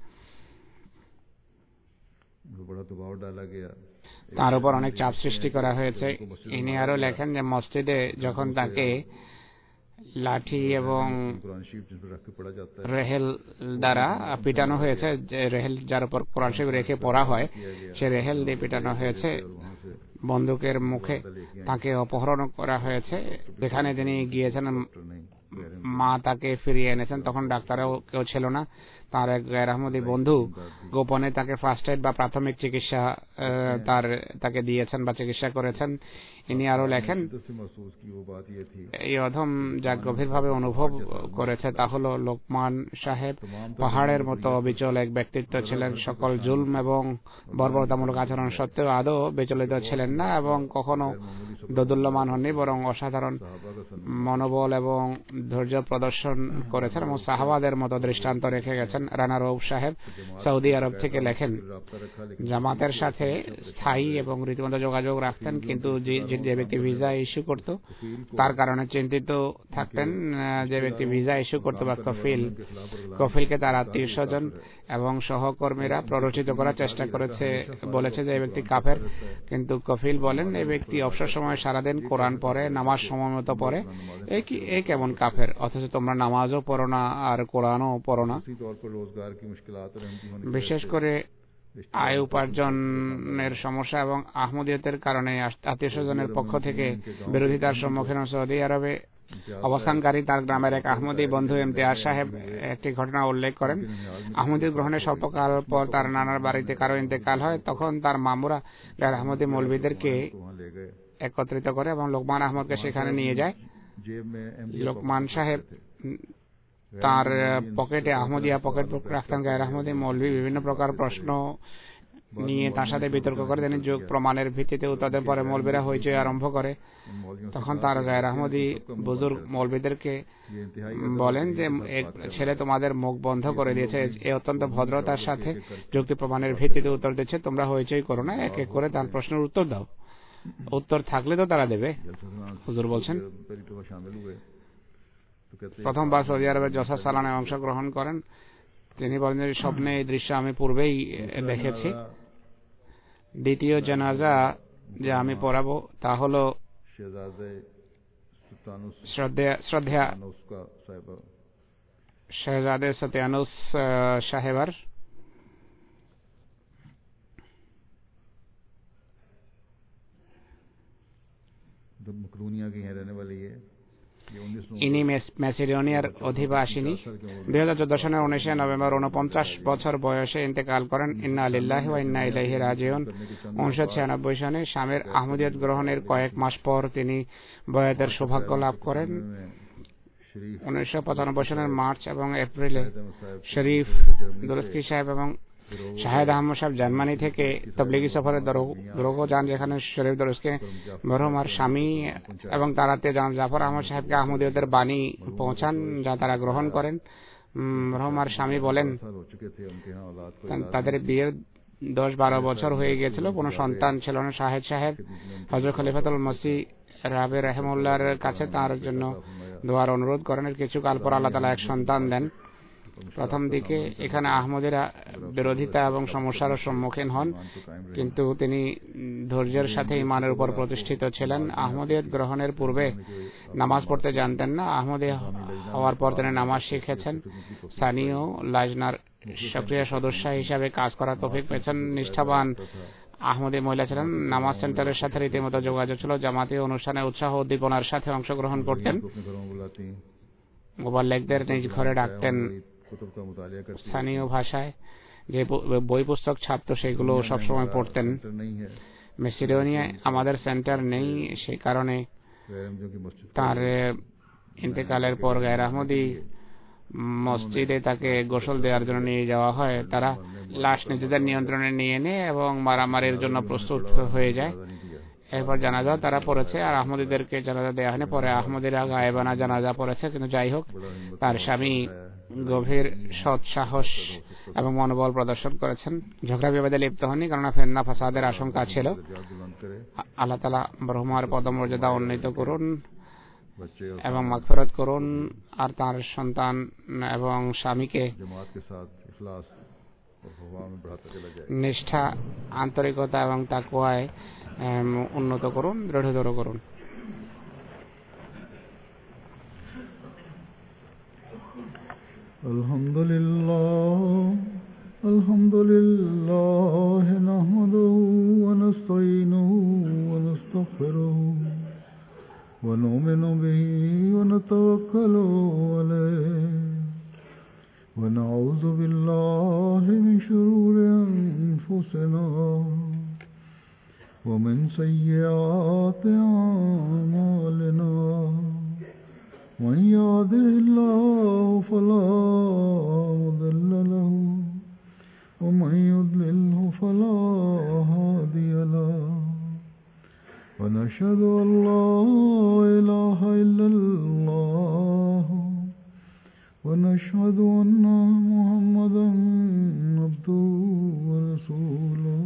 তার উপর অনেক চাপ সৃষ্টি করা হয়েছে। ইনি আরো লেখেন যে মসজিদে যখন তাকে লাঠি এবং রেহেল দ্বারা পিটানো হয়েছে, যে রেহেল যার উপর কোরআন শরীফ রেখে পড়া হয়, সে রেহেল দিয়ে পিটানো হয়েছে। বন্দুকের মুখে তাকে অপহরণ করা হয়েছে। যেখানে তিনি গিয়েছেন মা তাকে ফিরিয়ে এনেছেন, তখন ডাক্তারও কেউ ছিল না। তার এক গায়ের আহমদি বন্ধু গোপনে তাকে ফার্স্ট এড বা প্রাথমিক চিকিৎসা তার তাকে দিয়েছেন বা চিকিৎসা করেছেন। ইনি আরো লেখেন এই অধম যা গভীরভাবে অনুভব করেছে তা হল লোকমান সাহেব পাহাড়ের মতো অবিচল এক ব্যক্তিত্ব ছিলেন। সকল জুলম এবং বর্বরতামূলক আচরণ সত্ত্বেও আদৌ বিচলিত ছিলেন না এবং কখনো দোদুল্যমান হননি, বরং অসাধারণ মনোবল এবং ধৈর্য প্রদর্শন করেছেন এবং সাহাবাদের মতো দৃষ্টান্ত রেখে গেছেন। রানা রৌফ সাহেব সৌদি আরব থেকে লেখেন জামাতের সাথে স্থায়ী এবং রীতিমতো যোগাযোগ রাখতেন, কিন্তু যে ব্যক্তি ভিসা ইস্যু করত তার কারণে চিন্তিত থাকতেন। যে ব্যক্তি ভিসা ইস্যু করত বা কফিল কফিলকে তার আত্মীয় স্বজন এবং সহকর্মীরা প্ররোচিত করার চেষ্টা করেছে, বলেছে যে এই ব্যক্তি কাফের, কিন্তু কফিল বলেন এই ব্যক্তি অবসর সময় সারাদিন কোরআন পড়ে, নামাজ সময় মতো পড়ে, এই কি এই কেমন কাফের, অথচ তোমরা নামাজও পড়ো না আর কোরআনও পড়ো না। বিশেষ করে আয় উপার্জনের সমস্যা এবং আহমদিয়তের কারণে আত্মীয় স্বজনের পক্ষ থেকে বিরোধিতার সম্মুখীন সৌদি আরবে অবস্থানকারী তার গ্রামের এক আহমদি বন্ধু ইমতিয়াজ সাহেব একটি ঘটনা উল্লেখ করেন। আহমদি গ্রহণের স্বল্পকাল পর তার নানার বাড়িতে কারো ইন্তেকাল হয়, তখন তার মামুরা গায়ের আহমদি মৌলবীদেরকে একত্রিত করে এবং লোকমান আহমদকে সেখানে নিয়ে যায়। লোকমান সাহেব তার পকেটে আহমদিয়া পকেট বুক রাখতেন। গায়ের আহমদি মৌলভী বিভিন্ন প্রকার প্রশ্ন নিয়ে তার সাথে বিতর্ক করে, তিনি যোগ প্রমাণের ভিত্তিতে উত্তর দেন। পরে মৌলবীরা হইচই আরম্ভ করে। তখন তার গায়ের আহমদি বুজুর্গ মৌলবীদেরকে বলেন যে এক ছেলে তোমাদের মুখ বন্ধ করে দিয়েছে, এ অত্যন্ত ভদ্রতার সাথে যুক্তি প্রমাণের ভিত্তিতে উত্তর দিচ্ছে, তোমরা হইচই করো না, এক এক করে তার প্রশ্নের উত্তর দাও, উত্তর থাকলে তো তারা দেবে। হুজুর বলছেন প্রথমবার সৌদি আরবের জসাস সালানায় অংশগ্রহণ করেন। তিনি বলেন যে স্বপ্নে এই দৃশ্য আমি পূর্বেই দেখেছি। দ্বিতীয় জানাজা যে আমি পড়াবো তা হল শ্রদ্ধা শেহজাদে সতিয়ানুস সাহেবার। ইনি ম্যাসিডোনিয়ার অধিবাসিনী। দুই হাজার চোদ্দ সালের উনিশে নভেম্বর উনপঞ্চাশ বছর বয়সে ইন্তেকাল করেন। ইন্না লিল্লাহি ওয়া ইন্না ইলাইহি রাজিউন। উনিশশো ছিয়ানব্বই সনে স্বামীর আহমদিয়ত গ্রহণের কয়েক মাস পর তিনি বয়াতের সৌভাগ্য লাভ করেন। উনিশশো পঁচানব্বই সনের মার্চ এবং এপ্রিলে শরীফ দুরস্কি সাহেব এবং শাহেদ আহমদ সাহেব জার্মানি থেকে তবলিগি সফরে দরগো যান, যেখানে শরীফ দুরস্কি মরহুমার স্বামী এবং তার আত্মীয় জনাব জাফর আহমদ সাহেবকে আহমদিয়তের বাণী পৌঁছান, যা তারা গ্রহণ করেন। মরহুমার স্বামী বলেন তাদের বিয়ের দশ বারো বছর হয়ে গিয়েছিল, কোনো সন্তান ছিল না। শাহেদ সাহেব হযরত খলিফাতুল মসিহ রাবে রহমুল্লাহর কাছে তার জন্য দোয়ার অনুরোধ করেন। কিছু কাল পর আল্লাহ তাআলা এক সন্তান দেন। প্রথম দিকে এখানে আহমদীরা বিরোধিতা এবং সমস্যার সম্মুখীন হন, কিন্তু তিনি ধৈর্যের সাথে ইমানের উপর প্রতিষ্ঠিত ছিলেন। আহমদিয়ত গ্রহণের পূর্বে নামাজ পড়তে জানতেন না। আহমদী হওয়ার পর তিনি নামাজ শিখেছেন। স্থানীয় লাজনার সক্রিয় সদস্য হিসাবে কাজ করার তৌফিক পেয়েছেন। নিষ্ঠাবান আহমদী মহিলা ছিলেন। নামাজ সেন্টারের সাথে রীতিমতো যোগাযোগ ছিল। জামাতি অনুষ্ঠানে উৎসাহ উদ্দীপনার সাথে অংশগ্রহণ করতেন। মুবাল্লিগদের নিজ ঘরে ডাকতেন। স্থানীয় ভাষায় যে বই পুস্তক ছাপত সেগুলো সবসময় পড়তেন। মেসিডোনিয়ায় আমাদের সেন্টার নেই, সেই কারণে তার ইন্তেকালের পর গায়র আহমদী মসজিদে তাকে গোসল দেওয়ার জন্য নিয়ে যাওয়া হয়। তারা লাশ নিজেদের নিয়ন্ত্রণে নিয়ে নেয় এবং মারামারির জন্য প্রস্তুত হয়ে যায়। এরপর জানাজা তারা পড়েছে, আর আহমদীদেরকে জানাজা দেওয়া হয়নি। পরে আহমদীরা গায়েবানা জানাজা পড়েছে। কিন্তু যাই হোক, তার স্বামী গভীর সৎ সাহস এবং মনোবল প্রদর্শন করেছেন। ঝগড়া বিবাদে লিপ্ত হননি, কারণ ফেতনা ফাসাদের আশঙ্কা ছিল। আল্লাহ তাআলা মরহুমার পদমর্যাদা উন্নীত করুন এবং মাগফিরাত করুন, আর তার সন্তান এবং স্বামীকে নিষ্ঠা, আন্তরিকতা এবং তাকওয়ায় উন্নত করুন, দৃঢ়তর করুন। আলহামদুলিল্লাহ আলহামদুলিল্লাহ নাহমাদুহু ওয়া নাস্তাঈনুহু ওয়া নাস্তাগফিরুহু ওয়া নু'মিনু বিহি ওয়া নাতাওয়াক্কালু আলাইহি ওয়া নাউযু বিল্লাহি মিন শুরুরি আনফুসিনা ওয়া মিন সাইয়্যাতি আ'মালিনা من يهده الله فلا مضل له ومن يضلله فلا هادي له ونشهد أن لا إله إلا الله ونشهد أن محمدا عبده ورسوله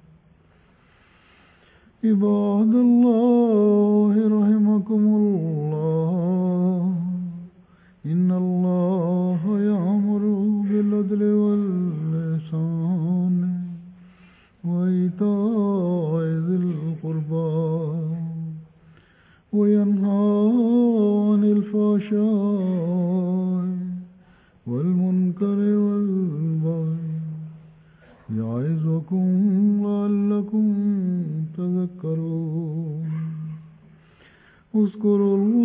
عباد الله رحمكم الله إن الله يأمر بالعدل والإحسان وإيتاء ذي القربى وينهى عن الفحشاء والمنكر والبغي يعظكم لعلكم تذكرون اذكروا الله